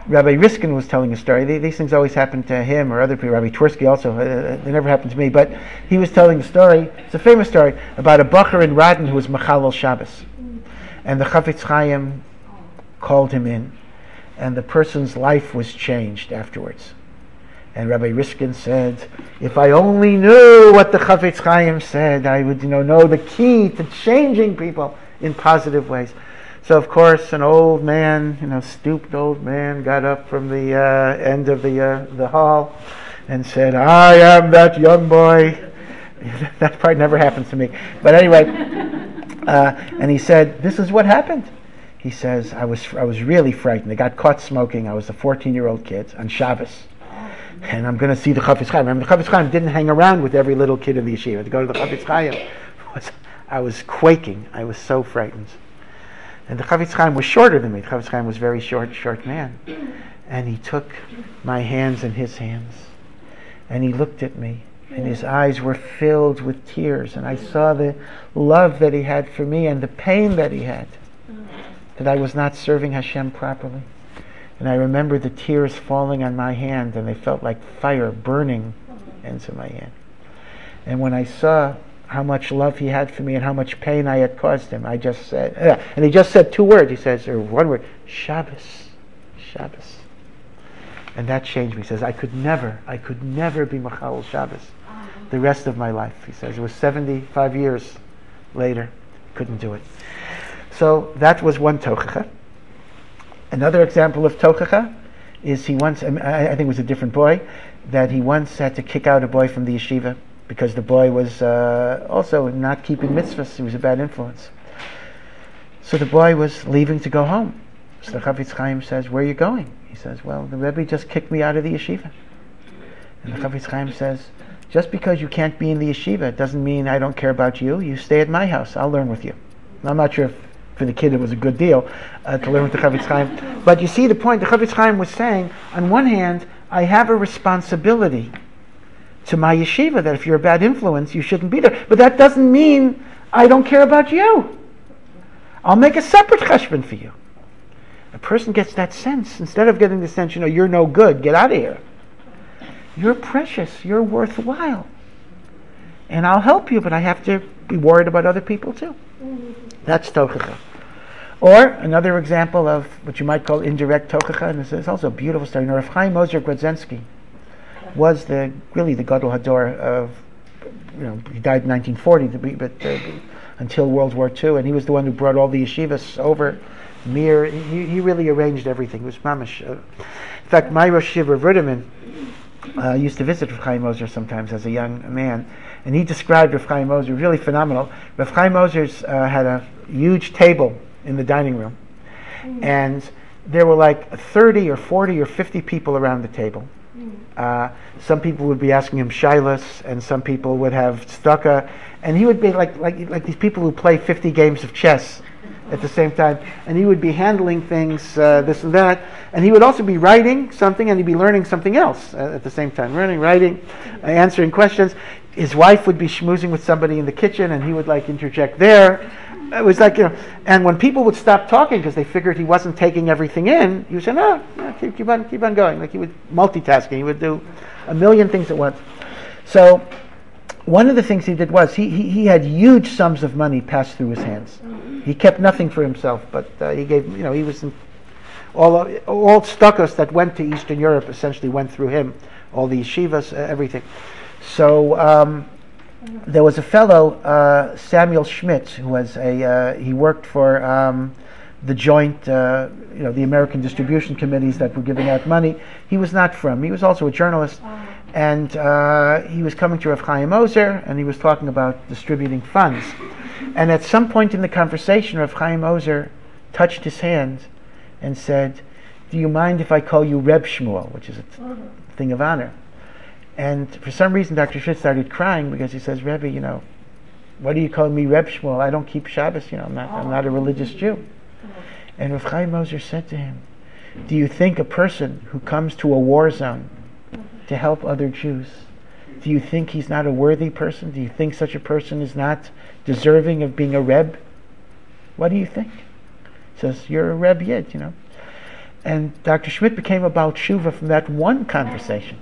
Rabbi Riskin was telling a story. They, these things always happen to him or other people. Rabbi Twersky also. Uh, they never happened to me. But he was telling a story. It's a famous story about a bacher in Radin who was Machalel Shabbos. And the Chafetz Chaim called him in. And the person's life was changed afterwards. And Rabbi Riskin said, if I only knew what the Chafetz Chaim said, I would, you know, know the key to changing people in positive ways. So, of course, an old man, you know, stooped old man, got up from the uh, end of the uh, the hall and said, I am that young boy. That part never happens to me. But anyway, uh, and he said, this is what happened. He says, I was I was really frightened. I got caught smoking. I was a fourteen-year-old kid on Shabbos. And I'm going to see the Chafetz Chaim. Remember, the Chafetz Chaim didn't hang around with every little kid in the yeshiva. To go to the Chafetz Chaim, was, I was quaking. I was so frightened. And the Chafetz Chaim was shorter than me. The Chafetz Chaim was a very short, short man. And he took my hands in his hands. And he looked at me. And his eyes were filled with tears. And I saw the love that he had for me and the pain that he had. That I was not serving Hashem properly. And I remember the tears falling on my hand, and they felt like fire burning into my hand. And when I saw how much love he had for me and how much pain I had caused him, I just said, uh, and he just said two words. He says, or one word, Shabbos, Shabbos. And that changed me. He says, I could never, I could never be Machalel Shabbos the rest of my life. He says, it was seventy-five years later, couldn't do it. So that was one tochacha. Another example of tochacha is he once, I think it was a different boy, that he once had to kick out a boy from the yeshiva because the boy was uh, also not keeping mitzvahs. He was a bad influence. So the boy was leaving to go home. So the Chafetz Chaim says, where are you going? He says, well, the Rebbe just kicked me out of the yeshiva. And the Chafetz Chaim says, just because you can't be in the yeshiva doesn't mean I don't care about you. You stay at my house. I'll learn with you. I'm not sure if for the kid it was a good deal uh, to learn with the Chafetz Chaim. But you see the point, the Chafetz Chaim was saying, on one hand, I have a responsibility to my yeshiva that if you're a bad influence, you shouldn't be there. But that doesn't mean I don't care about you. I'll make a separate cheshbon for you. A person gets that sense. Instead of getting the sense, you know, you're no good, get out of here. You're precious, you're worthwhile. And I'll help you, but I have to be worried about other people too. That's tochacha. Or another example of what you might call indirect tochacha, and this is also a beautiful story. Rav Chaim Ozer Grodzinski was the really the Gadol Hador of, you know, he died in nineteen forty, but uh, until World War Two, and he was the one who brought all the yeshivas over. Mir, he, he really arranged everything. It was mamish. Uh, in fact, my Rosh Yeshiva Ruderman uh, used to visit Rav Chaim Ozer sometimes as a young man. And he described Rav Chaim Ozer, really phenomenal. Rav Chaim Ozer uh, had a huge table in the dining room. Mm. And there were like thirty or forty or fifty people around the table. Mm. Uh, some people would be asking him shilas, and some people would have tzedakah. And he would be like, like, like these people who play fifty games of chess at the same time. And he would be handling things, uh, this and that. And he would also be writing something, and he'd be learning something else uh, at the same time. Learning, writing, uh, answering questions. His wife would be schmoozing with somebody in the kitchen, and he would like interject there. It was like, you know, and when people would stop talking because they figured he wasn't taking everything in, he would say, no, no keep, keep on, keep on going. Like he would multitasking. He would do a million things at once. So one of the things he did was he, he, he had huge sums of money pass through his hands. He kept nothing for himself, but uh, he gave, you know, he was in, all all stuckos that went to Eastern Europe essentially went through him. All the yeshivas, uh, everything. So um, there was a fellow, uh, Samuel Schmitz, who was a uh, he worked for um, the joint, uh, you know, the American distribution committees that were giving out money. He was not from. He was also a journalist, and uh, he was coming to Rav Chaim Ozer, and he was talking about distributing funds. And at some point in the conversation, Rav Chaim Ozer touched his hand and said, "Do you mind if I call you Reb Shmuel?" Which is a t- thing of honor. And for some reason, Doctor Schmidt started crying because he says, "Rebbe, you know, why do you call me Reb Shmuel? I don't keep Shabbos. You know, I'm not. I'm not a religious Jew." And Rav Chaim Ozer said to him, "Do you think a person who comes to a war zone to help other Jews, do you think he's not a worthy person? Do you think such a person is not deserving of being a Reb? What do you think?" He says, "You're a Reb Yid, you know." And Doctor Schmidt became a Baal Tshuva from that one conversation.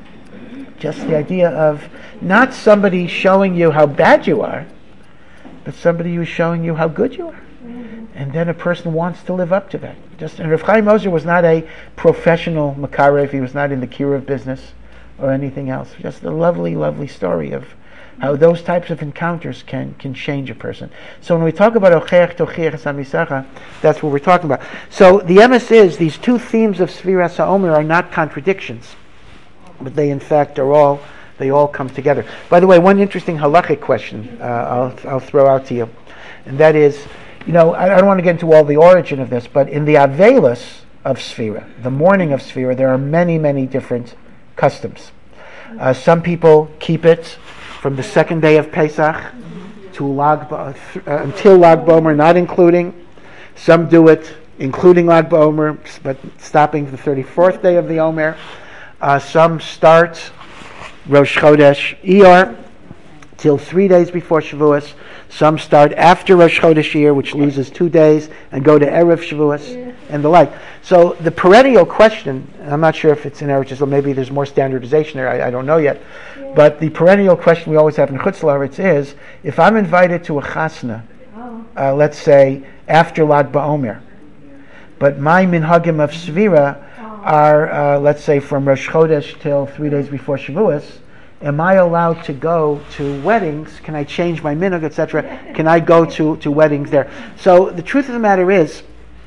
Just the idea of not somebody showing you how bad you are, but somebody who's showing you how good you are. And then a person wants to live up to that. Just, and Rav Chaim Ozer was not a professional makarev. He was not in the kiruv business or anything else. Just a lovely, lovely story of how those types of encounters can, can change a person. So when we talk about Ocheach Tochiach Samisacha, that's what we're talking about. So the emes is, these two themes of Sfiras HaOmer are not contradictions, but they in fact are all, they all come together. By the way, one interesting halachic question uh, I'll, I'll throw out to you, and that is, you know, I, I don't want to get into all the origin of this, but in the Avelis of Sfira, the morning of Sfira, there are many, many different customs. Uh, some people keep it from the second day of Pesach to Lag, uh, until Lag BaOmer, not including. Some do it including Lag BaOmer, but stopping the thirty-fourth day of the Omer. Uh, some start Rosh Chodesh Iyar till three days before Shavuos. Some start after Rosh Chodesh Iyar, which loses two days, and go to Erev Shavuos, yeah, and the like. So the perennial question, I'm not sure if it's in Eretz Yisrael, maybe there's more standardization there, I, I don't know yet, yeah, but the perennial question we always have in Chutz La'aretz is, if I'm invited to a chasna, oh. uh, let's say after Lag BaOmer, but my minhagim of Svira oh. are, uh, let's say, from Rosh Chodesh till three days before Shavuos, am I allowed to go to weddings? Can I change my minhag, et cetera? Can I go to, to weddings there? So the truth of the matter is,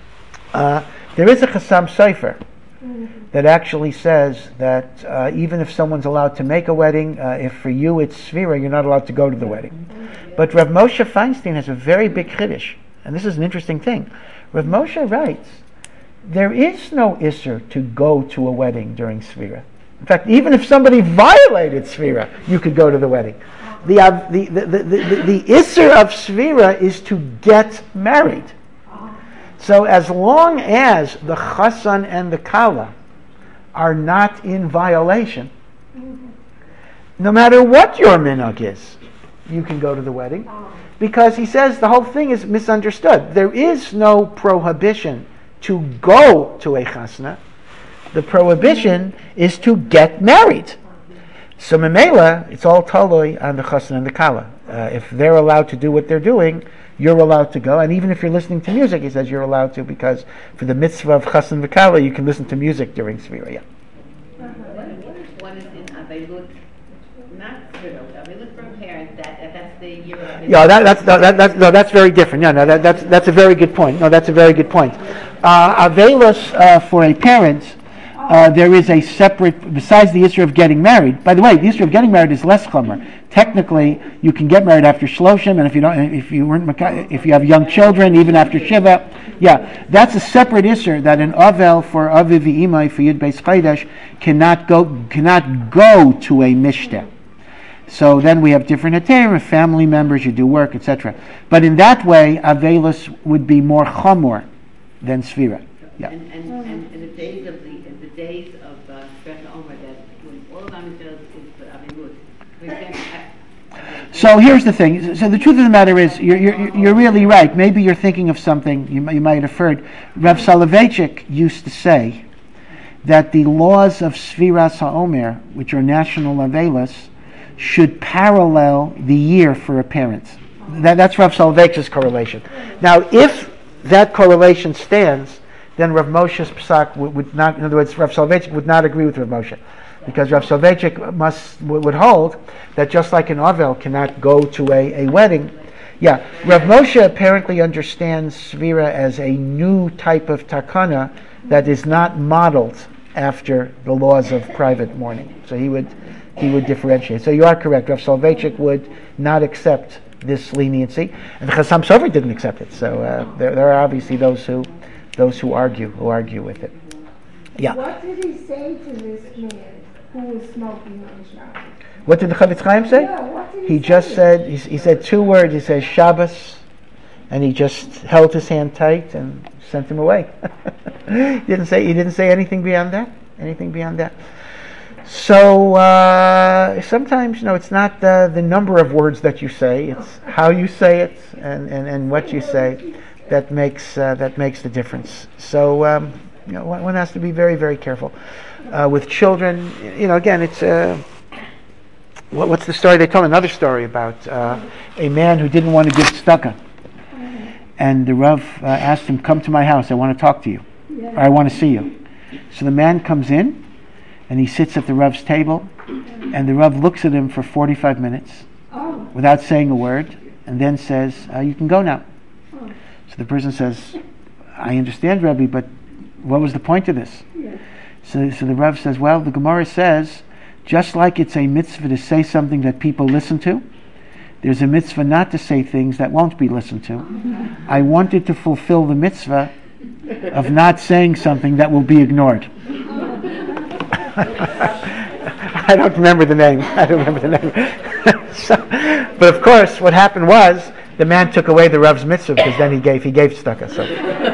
uh, there is a Chassam Sofer that actually says that uh, even if someone's allowed to make a wedding, uh, if for you it's Svira, you're not allowed to go to the wedding. But Rav Moshe Feinstein has a very big chiddush, and this is an interesting thing. Rav Moshe writes, there is no Isser to go to a wedding during Svira. In fact, even if somebody violated Svira, you could go to the wedding. The uh, the, the, the, the, the Isser of Svira is to get married. So as long as the Chassan and the Kala are not in violation, no matter what your minhag is, you can go to the wedding. Because he says the whole thing is misunderstood. There is no prohibition to go to a chasna. The prohibition is to get married. So memela, it's all taloi on the chasna and the kala. Uh, if they're allowed to do what they're doing, you're allowed to go. And even if you're listening to music, he says you're allowed to, because for the mitzvah of chasna and kala, you can listen to music during Svira. Yeah. One is in Avelut, not Avelut from parents. That that's the year of Yeah, that, that's no, that, that's no, that's very different. Yeah, no, that, that's that's a very good point. No, that's a very good point. Uh, Avelos uh, for a parent. Uh, there is a separate, besides the issue of getting married. By the way, the issue of getting married is less chomer. Technically, you can get married after Shloshim, and if you don't, if you weren't, if you have young children, even after Shiva, yeah, that's a separate issue that an Avel for Aviv Imai for Yud Beis Chodesh cannot go cannot go to a mishteh. So then we have different heterim, family members, you do work, et cetera. But in that way, Avelos would be more chomor than Svira. Yeah. And, and, and, and the days of the the days of uh, Sfira Omer, that when all of them does is the Avilut. For example, so here's the thing. So the truth of the matter is, you're you're, you're really right. Maybe you're thinking of something you, you might have heard. Rav Soloveitchik used to say that the laws of Sfiras HaOmer, which are national avelos, should parallel the year for a parent. That, that's Rav Soloveitchik's correlation. Now, if that correlation stands, then Rav Moshe's Psak would, would not, in other words, Rav Soloveitchik would not agree with Rav Moshe. Because Rav Soloveitchik must, would hold that just like an Avel cannot go to a, a wedding, yeah, Rav Moshe apparently understands Svira as a new type of takana that is not modeled after the laws of private mourning. So he would he would differentiate. So you are correct. Rav Soloveitchik would not accept this leniency, and the Chassam Sofer didn't accept it. So uh, there, there are obviously those who those who argue who argue with it. Yeah. What did he say to this man who was smoking on Shabbos? What did the Chavetz Chaim say? Yeah, what did he, he say? just said he, he said two words. He says Shabbos, and he just held his hand tight and sent him away. he didn't say he didn't say anything beyond that. Anything beyond that. So uh, sometimes, you know, it's not the, the number of words that you say; it's how you say it and, and, and what you say that makes uh, that makes the difference. So um, You know, one, one has to be very, very careful. Uh, with children, you know, again, it's, uh, what, what's the story? They tell another story about uh, a man who didn't want to give tzedakah. And the Rav uh, asked him, come to my house, I want to talk to you. Yeah. Or I want to see you. So the man comes in, and he sits at the Rav's table, and the Rav looks at him for forty-five minutes, Oh. without saying a word, and then says, uh, you can go now. Oh. So the person says, I understand, Rebbe, but what was the point of this? Yeah. So, so the Rav says, well, the Gemara says, just like it's a mitzvah to say something that people listen to, there's a mitzvah not to say things that won't be listened to. I wanted to fulfill the mitzvah of not saying something that will be ignored. I don't remember the name. I don't remember the name. So, but of course, what happened was the man took away the Rav's mitzvah because then he gave he gave tzedakah. So,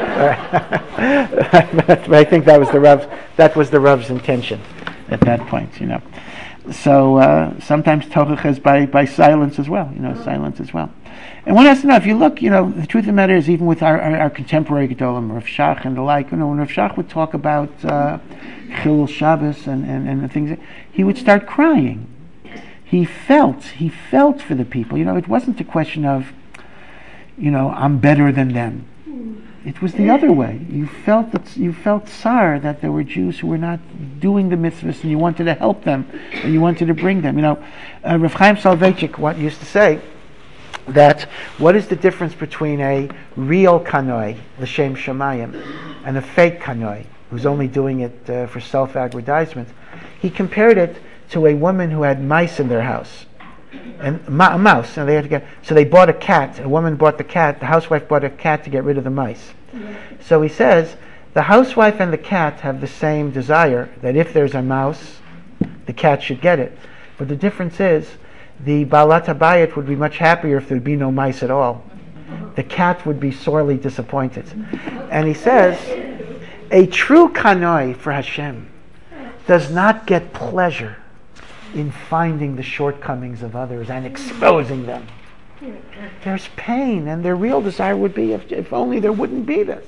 but I think that was the Rav's that was the Rav's intention at that point. You know. So uh, sometimes Torah is by, by silence as well, you know, silence as well. And one has to know, if you look, you know, the truth of the matter is, even with our, our, our contemporary Gedolim, Rav Shach and the like, you know, when Rav Shach would talk about uh, Chilul Shabbos and, and, and the things, he would start crying. He felt, he felt for the people. You know, it wasn't a question of, you know, I'm better than them. It was the other way. You felt that you felt sorry that there were Jews who were not doing the mitzvahs, and you wanted to help them, and you wanted to bring them. You know, uh, Rav Chaim Soloveitchik what used to say that what is the difference between a real kanoi, l'shem shamayim, and a fake kanoi who's only doing it uh, for self-aggrandizement? He compared it to a woman who had mice in their house. And ma- a mouse, and they had to get. So they bought a cat. A woman bought the cat. The housewife bought a cat to get rid of the mice. Yeah. So he says the housewife and the cat have the same desire that if there's a mouse, the cat should get it. But the difference is the Baalat Habayit would be much happier if there'd be no mice at all. The cat would be sorely disappointed. And he says a true kanoi for Hashem does not get pleasure in finding the shortcomings of others and exposing them. There's pain, and their real desire would be if, if only there wouldn't be this.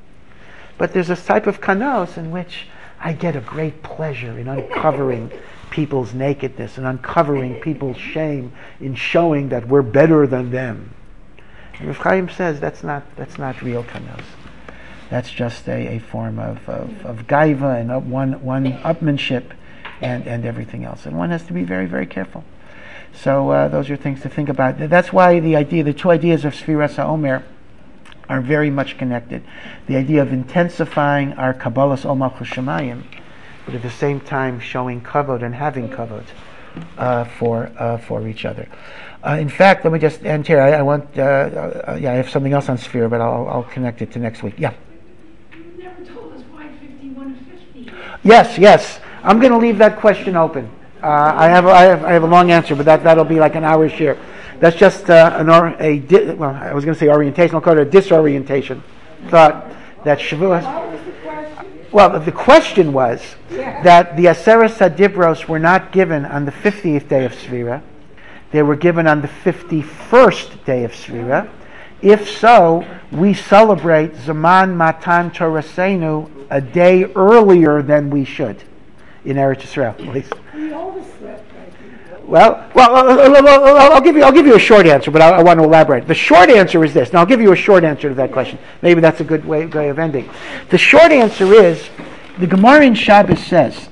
But there's a type of kanos in which I get a great pleasure in uncovering people's nakedness and uncovering people's shame in showing that we're better than them. And Rav Chaim says that's not that's not real kanos. That's just a, a form of, of, of gaiva and up, one one upmanship. And, and everything else. And one has to be very, very careful. So uh, those are things to think about. That's why the idea, the two ideas of Sfiras HaOmer are very much connected. The idea of intensifying our Kabbalah's Ol Malchus Shemayim, but at the same time showing kavod and having kavod uh, for uh, for each other. Uh, in fact, let me just end here. I, I want, uh, uh, yeah, I have something else on Sfira, but I'll, I'll connect it to next week. Yeah. You never told us why fifty-one fifty. Yes, yes. I'm going to leave that question open. Uh, I have I have I have a long answer, but that that'll be like an hour share. That's just uh, an or, a di- well, I was going to say orientation. I'll call it a disorientation thought that Shavuos. What was the question? Well, the question was Yeah. that the Aseres Hadibros were not given on the fiftieth day of Sfira; they were given on the fifty-first day of Sfira. If so, we celebrate Zaman Matan Torasenu a day earlier than we should. In Eretz Yisrael, at least. We overslept, I think. Well, well, I'll, I'll give you. I'll give you a short answer, but I, I want to elaborate. The short answer is this. And I'll give you a short answer to that question. Maybe that's a good way, way of ending. The short answer is the Gemara in Shabbos says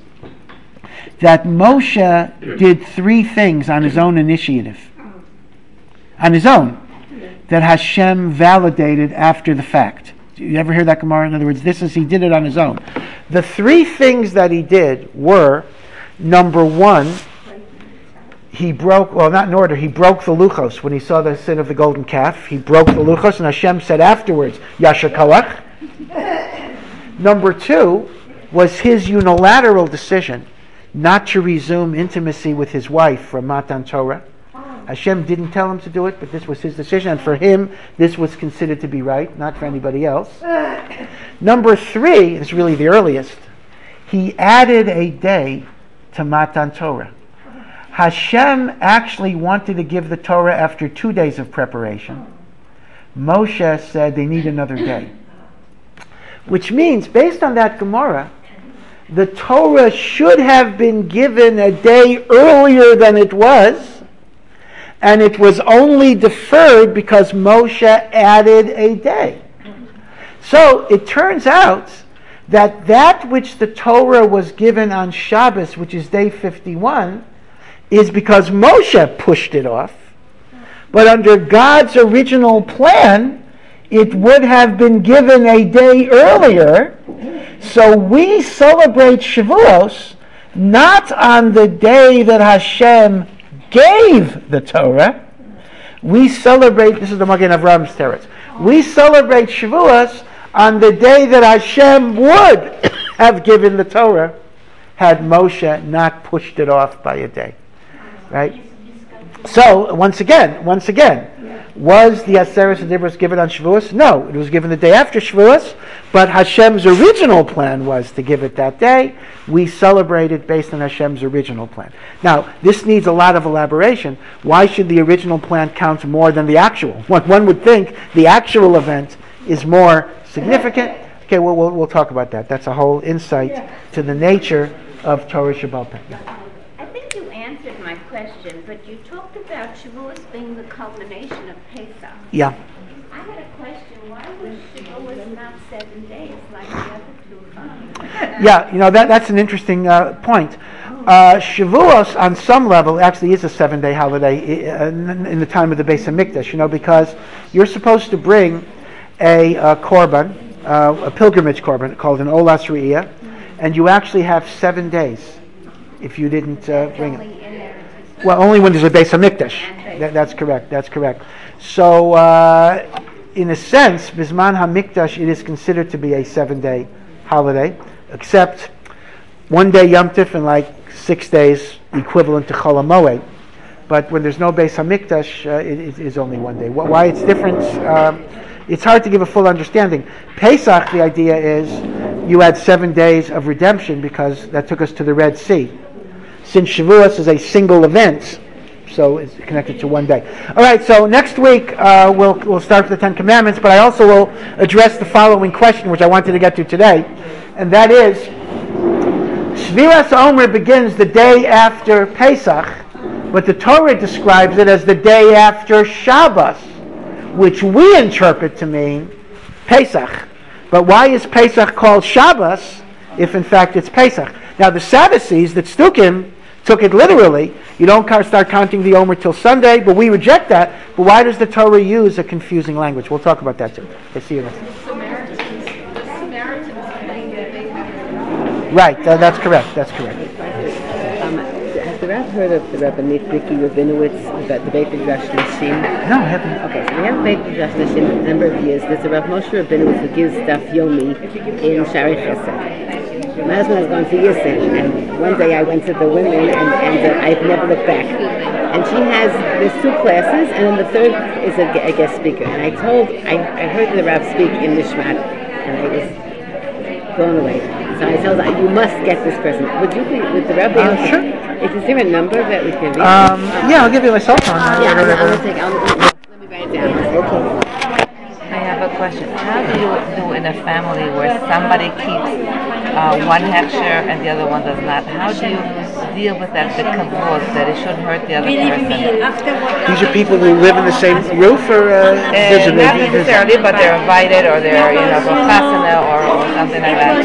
that Moshe did three things on his own initiative, on his own, that Hashem validated after the fact. You ever hear that Gemara? In other words, this is he did it on his own. The three things that he did were, number one, he broke, well, not in order, he broke the luchos when he saw the sin of the golden calf. He broke the luchos, and Hashem said afterwards, Yasher Koach. Number two was his unilateral decision not to resume intimacy with his wife from Matan Torah. Hashem didn't tell him to do it, but this was his decision, and for him, this was considered to be right, not for anybody else. Number three, is really the earliest, he added a day to Matan Torah. Hashem actually wanted to give the Torah after two days of preparation. Moshe said they need another day. Which means, based on that Gemara, the Torah should have been given a day earlier than it was, and it was only deferred because Moshe added a day. So it turns out that that which the Torah was given on Shabbos, which is day fifty-one, is because Moshe pushed it off. But under God's original plan, it would have been given a day earlier. So we celebrate Shavuos not on the day that Hashem gave the Torah. We celebrate, this is the Magen Avram's teretz, we celebrate Shavuos on the day that Hashem would have given the Torah had Moshe not pushed it off by a day. Right? So, once again, once again, was the Aseret Dibros given on Shavuos? No, it was given the day after Shavuos, but Hashem's original plan was to give it that day. We celebrate it based on Hashem's original plan. Now, this needs a lot of elaboration. Why should the original plan count more than the actual? One, one would think the actual event is more significant. Okay, well, we'll, we'll talk about that. That's a whole insight to the nature of Torah Shebaal Peh. I think you answered my question, but you talked about Shavuos being the culmination of Pesach. Yeah. I had a question. Why was Shavuos not seven days like the other two? Yeah, you know, that that's an interesting uh, point. Uh, Shavuos, on some level, actually is a seven-day holiday in, in the time of the Beis Hamikdash, you know, because you're supposed to bring a uh, korban, uh, a pilgrimage korban called an Olas Re'iyah, and you actually have seven days if you didn't uh, bring it. Well, only when there's a Beis Hamikdash. That, that's correct. That's correct. So, uh, in a sense, Bisman HaMikdash, it is considered to be a seven-day holiday, except one day Yom Tif and like six days equivalent to Chol HaMoed. But when there's no Beis Hamikdash, uh, it, it is only one day. Why it's different? Um, it's hard to give a full understanding. Pesach, the idea is you had seven days of redemption because that took us to the Red Sea. Since Shavuos is a single event, so it's connected to one day. All right, so next week uh, we'll we'll start with the Ten Commandments, but I also will address the following question, which I wanted to get to today, and that is, Shviras Omer begins the day after Pesach, but the Torah describes it as the day after Shabbos, which we interpret to mean Pesach. But why is Pesach called Shabbos if in fact it's Pesach? Now the Sadducees, the Tzdukim, took it literally. You don't start counting the Omer till Sunday, but we reject that. But why does the Torah use a confusing language? We'll talk about that too. Okay, see you next time. Right, uh, that's correct, that's correct. Um, has the Rav heard of the Rabbi Mitzviki Rabinowitz about the Beit Midrash Nashim? No, I haven't. Okay, so we have a Beit Midrash Nashim a number of years. There's a Rav Moshe Rabinowitz who gives Daf Yomi in Shari Chesed. My husband was going to Yissin, and one day I went to the women, and, and uh, I've never looked back. And she has, there's two classes, and then the third is a, a guest speaker. And I told, I, I heard the Rav speak in Nishmat, and I was blown away. So I told her, you must get this person. Would you be, would the Rav be able Uh, sure. Is there a number that we can read? Um, yeah, I'll give you my cell phone. Uh, yeah, I'm, I'm going to take, I'll, let me write it down. Okay. I have a question. How do you do in a family where somebody keeps uh, one hechsher and the other one does not? How do you deal with that, the kavod, that it shouldn't hurt the other person? These are people who live in the same roof, or uh, Uh, visit? not necessarily, but they're invited, or they're, you know, chasana or, or something like that.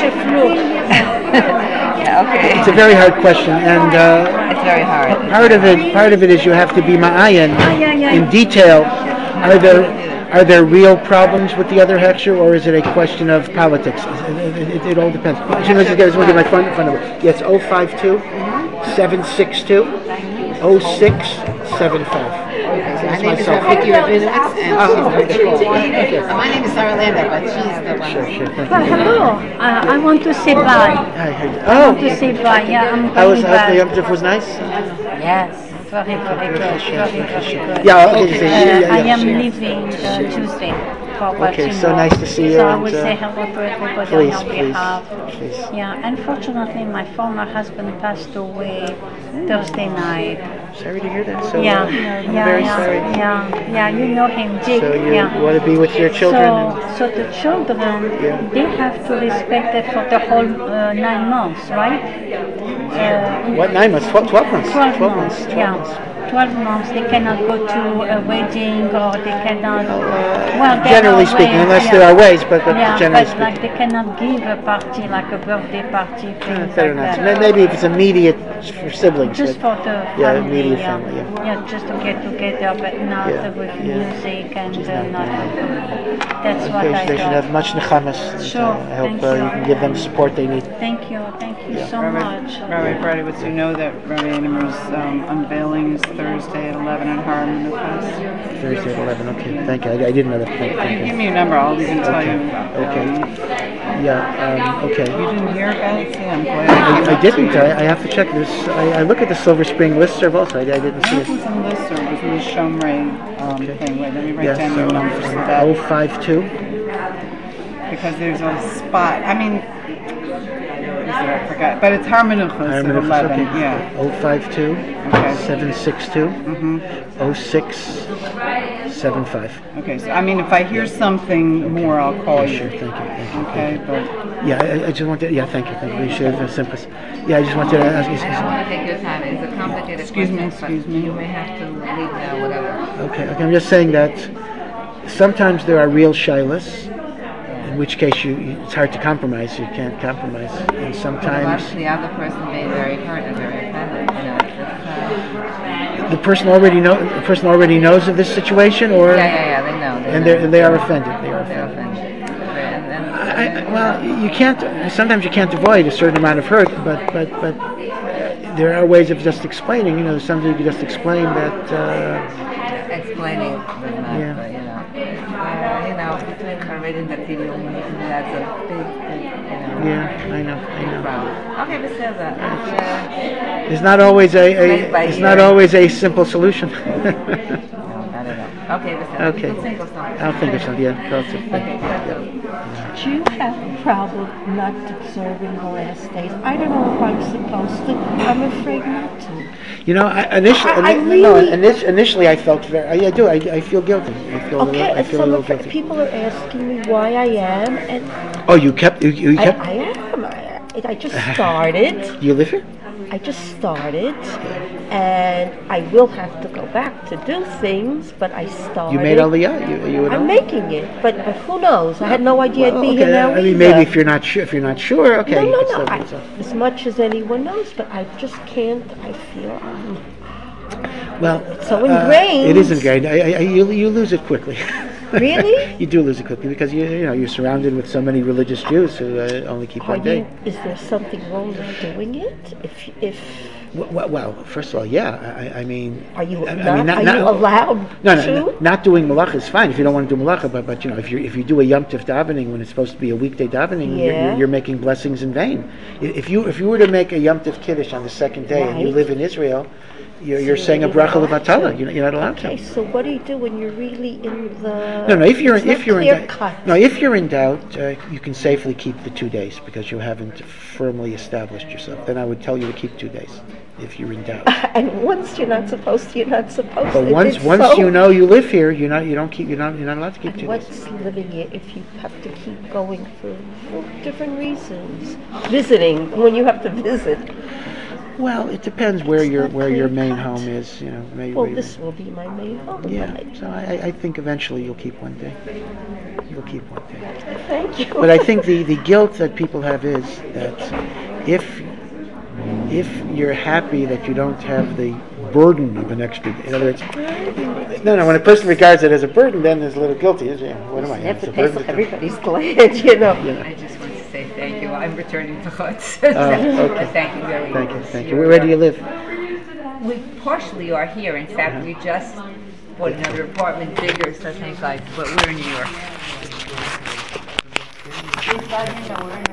Yeah, okay. It's a very hard question, and uh, It's very hard. part of it, part of it is you have to be ma'ayin in detail. Are there are there real problems with the other hechsher, or is it a question of politics? It, it, it, it all depends. Actually, let's get, let's get my phone, phone number. Yes, oh five two, seven six two, oh six seven five. My name is Vicky Rabinowitz, and she's very cool. Uh, my name is Sarah Landa, but she's the one. Sure, sure. Thank Well, you. hello. Uh, I want to say bye. Hi, hi. I want to Oh, say bye. Yeah, I'm how was coming how the Yom back. Tov was nice? Yes, very, very good. Very, very good. Yeah, okay. so- yeah, Uh, yeah, I yeah. am leaving uh, Tuesday for Okay, so Baltimore. nice to see you, So I and, will uh, say hello to everybody Please, on your please, behalf. please. Yeah, unfortunately, my former husband passed away Thursday night. sorry to hear that. So, Yeah, uh, I'm yeah, very yeah, sorry. yeah, yeah. You know him, Jake. So you yeah. want to be with your children? So, and, so the children, Yeah. they have to respect it for the whole uh, nine months, right? Uh, what, nine months? Twelve, twelve months? Twelve, twelve months, months. twelve yeah. months. Twelve months. They cannot go to a wedding, or they cannot. well, there Generally are speaking, ways, unless yeah. there are ways, but, but yeah, generally but speaking. like they cannot give a party, like a birthday party, things Better like not. that. Maybe if it's immediate for siblings. Just but, for the yeah, family, immediate yeah. family, yeah. Yeah, just to get together, but not Yeah, uh, with yeah. music and Just uh, not- not. That's what Okay, I they should thought. have much nechamas. and, Sure, uh, I hope thank uh, you. you can give them the support they need. Thank you, thank you so Rabbi, much. Rabbi Brodowitz, you know that Rabbi Animer's um, unveiling is Thursday at eleven at Har Menuchos. Thursday at eleven. Okay, thank you. I, I didn't know that. Thank, You thank give you. me a number, I'll even tell you about Okay. um, Yeah. Um, okay. You didn't hear about it? See, I'm glad. I, I didn't. I, I have to check this. I, I look at the Silver Spring listserv also. I, I didn't see It it. was in this, or it was in the Shomrei um, thing. Wait, let me write Yes. down your numbers for oh that. five two. Because there's a spot. I mean, what is it? I forgot. But it's Har Menuchos at eleven. Okay. Yeah. oh five two. Okay. seven six two. Mm-hmm. oh six seven five. Okay. So I mean, if I hear something more, I'll call Yeah, you. sure. Thank you. Thank you. Okay. But Yeah, I, I just wanted. Yeah, thank you. Thank you. We should have simplicity. Yeah, I just wanted to ask you. I don't want to take your time. It's a complicated Excuse me, question, excuse but me. you may have to leave now, whatever. Okay, okay. I'm just saying that sometimes there are real shilas, in which case you, you it's hard to compromise. You can't compromise, and But sometimes the other person being very hurt and very offended, you know. It's, uh, the person already know the person already knows of this situation, or yeah, yeah, yeah, they know. They and know. they they are offended. They are They're offended. offended. And, and, I, I, well, you can't. Sometimes you can't avoid a certain amount of hurt, but but but uh, there are ways of just explaining. You know, sometimes you can just explain that. Uh, explaining does not, Yeah. but, you know, it's, uh, you know, between Charedim and Datilim, that's a big, big, you know, yeah, I know, I big know. problem. Okay, but still that. It's, uh, There's not always a, Played by a it's not ear. always a simple solution. no, I don't know. Okay, but still, Okay. we'll think of something. I'll think of something. Yeah, that's it. Okay, yeah. Do you have a problem not observing the last days? I don't know if I'm supposed to. I'm afraid not to. You know, I, initially, I- I ini- no, really- init- initially I felt very. I, I do. I, I feel guilty. I feel. a Okay, little, I and feel a some little of guilty. people are asking me why I am, and Oh, you kept. You, you I, kept. I am. I, I just started. You live here? I just started, and I will have to go back to do things, but I started. You made Aliyah. You, you. I'm making it, but, but who knows? I had no idea Well, I'd be okay, here now I mean, either. maybe if you're not sure, if you're not sure, okay. No, you no, can no. still- I, so- as much as anyone knows, but I just can't. I feel um, Well, so uh, ingrained. it is ingrained. I, I, I, you, you lose it quickly. Really? You do lose it quickly because you, you know you're surrounded with so many religious Jews who uh, only keep Are one day. you, is there something wrong with doing it? If if Well, well, first of all, yeah. I, I mean, are you I, I not, mean, not, are not, you allowed No, no, to? no, not doing malacha is fine if you don't want to do malacha. But, but you know, if you if you do a yom tiv davening when it's supposed to be a weekday davening, you're, Yeah. you're, you're making blessings in vain. I- If you if you were to make a yom tiv kiddush on the second day and you Right. live in Israel, you're, you're So saying a you're bracha not allowed levatala. to. You're, not- you're not allowed Okay, to. so what do you do when you're really in the? No, no. If you're it's if not you're in clear doubt, cut. no, if you're in doubt, uh, you can safely keep the two days because you haven't firmly established yourself. Then I would tell you to keep two days if you're in doubt. And once you're not supposed to, you're not supposed But to. once It's once so- you know you live here, you're not you don't keep you're not you're not allowed to keep And two days. what's living here if you have to keep going for, for different reasons? Visiting when you have to visit. Well, it depends where It's your not where your clear main cut. home is. You know, maybe. Well, this will be my main home. Yeah. right? So I, I think eventually you'll keep one day. You'll keep one day. Thank you. But I think the, the guilt that people have is that if if you're happy that you don't have the burden of an extra day. In other words, no, no. When a person regards it as a burden, then there's a little guilty. Is it? What am I? You have It's to a pay burden for to- everybody's glad, you know. You know. I just want to say thank you. I'm returning to Chutz. Oh, okay. Thank you very Thank much. you. Thank you. Where do you live? We partially are here. In fact, we just bought another apartment bigger, so things like, but we're in New York.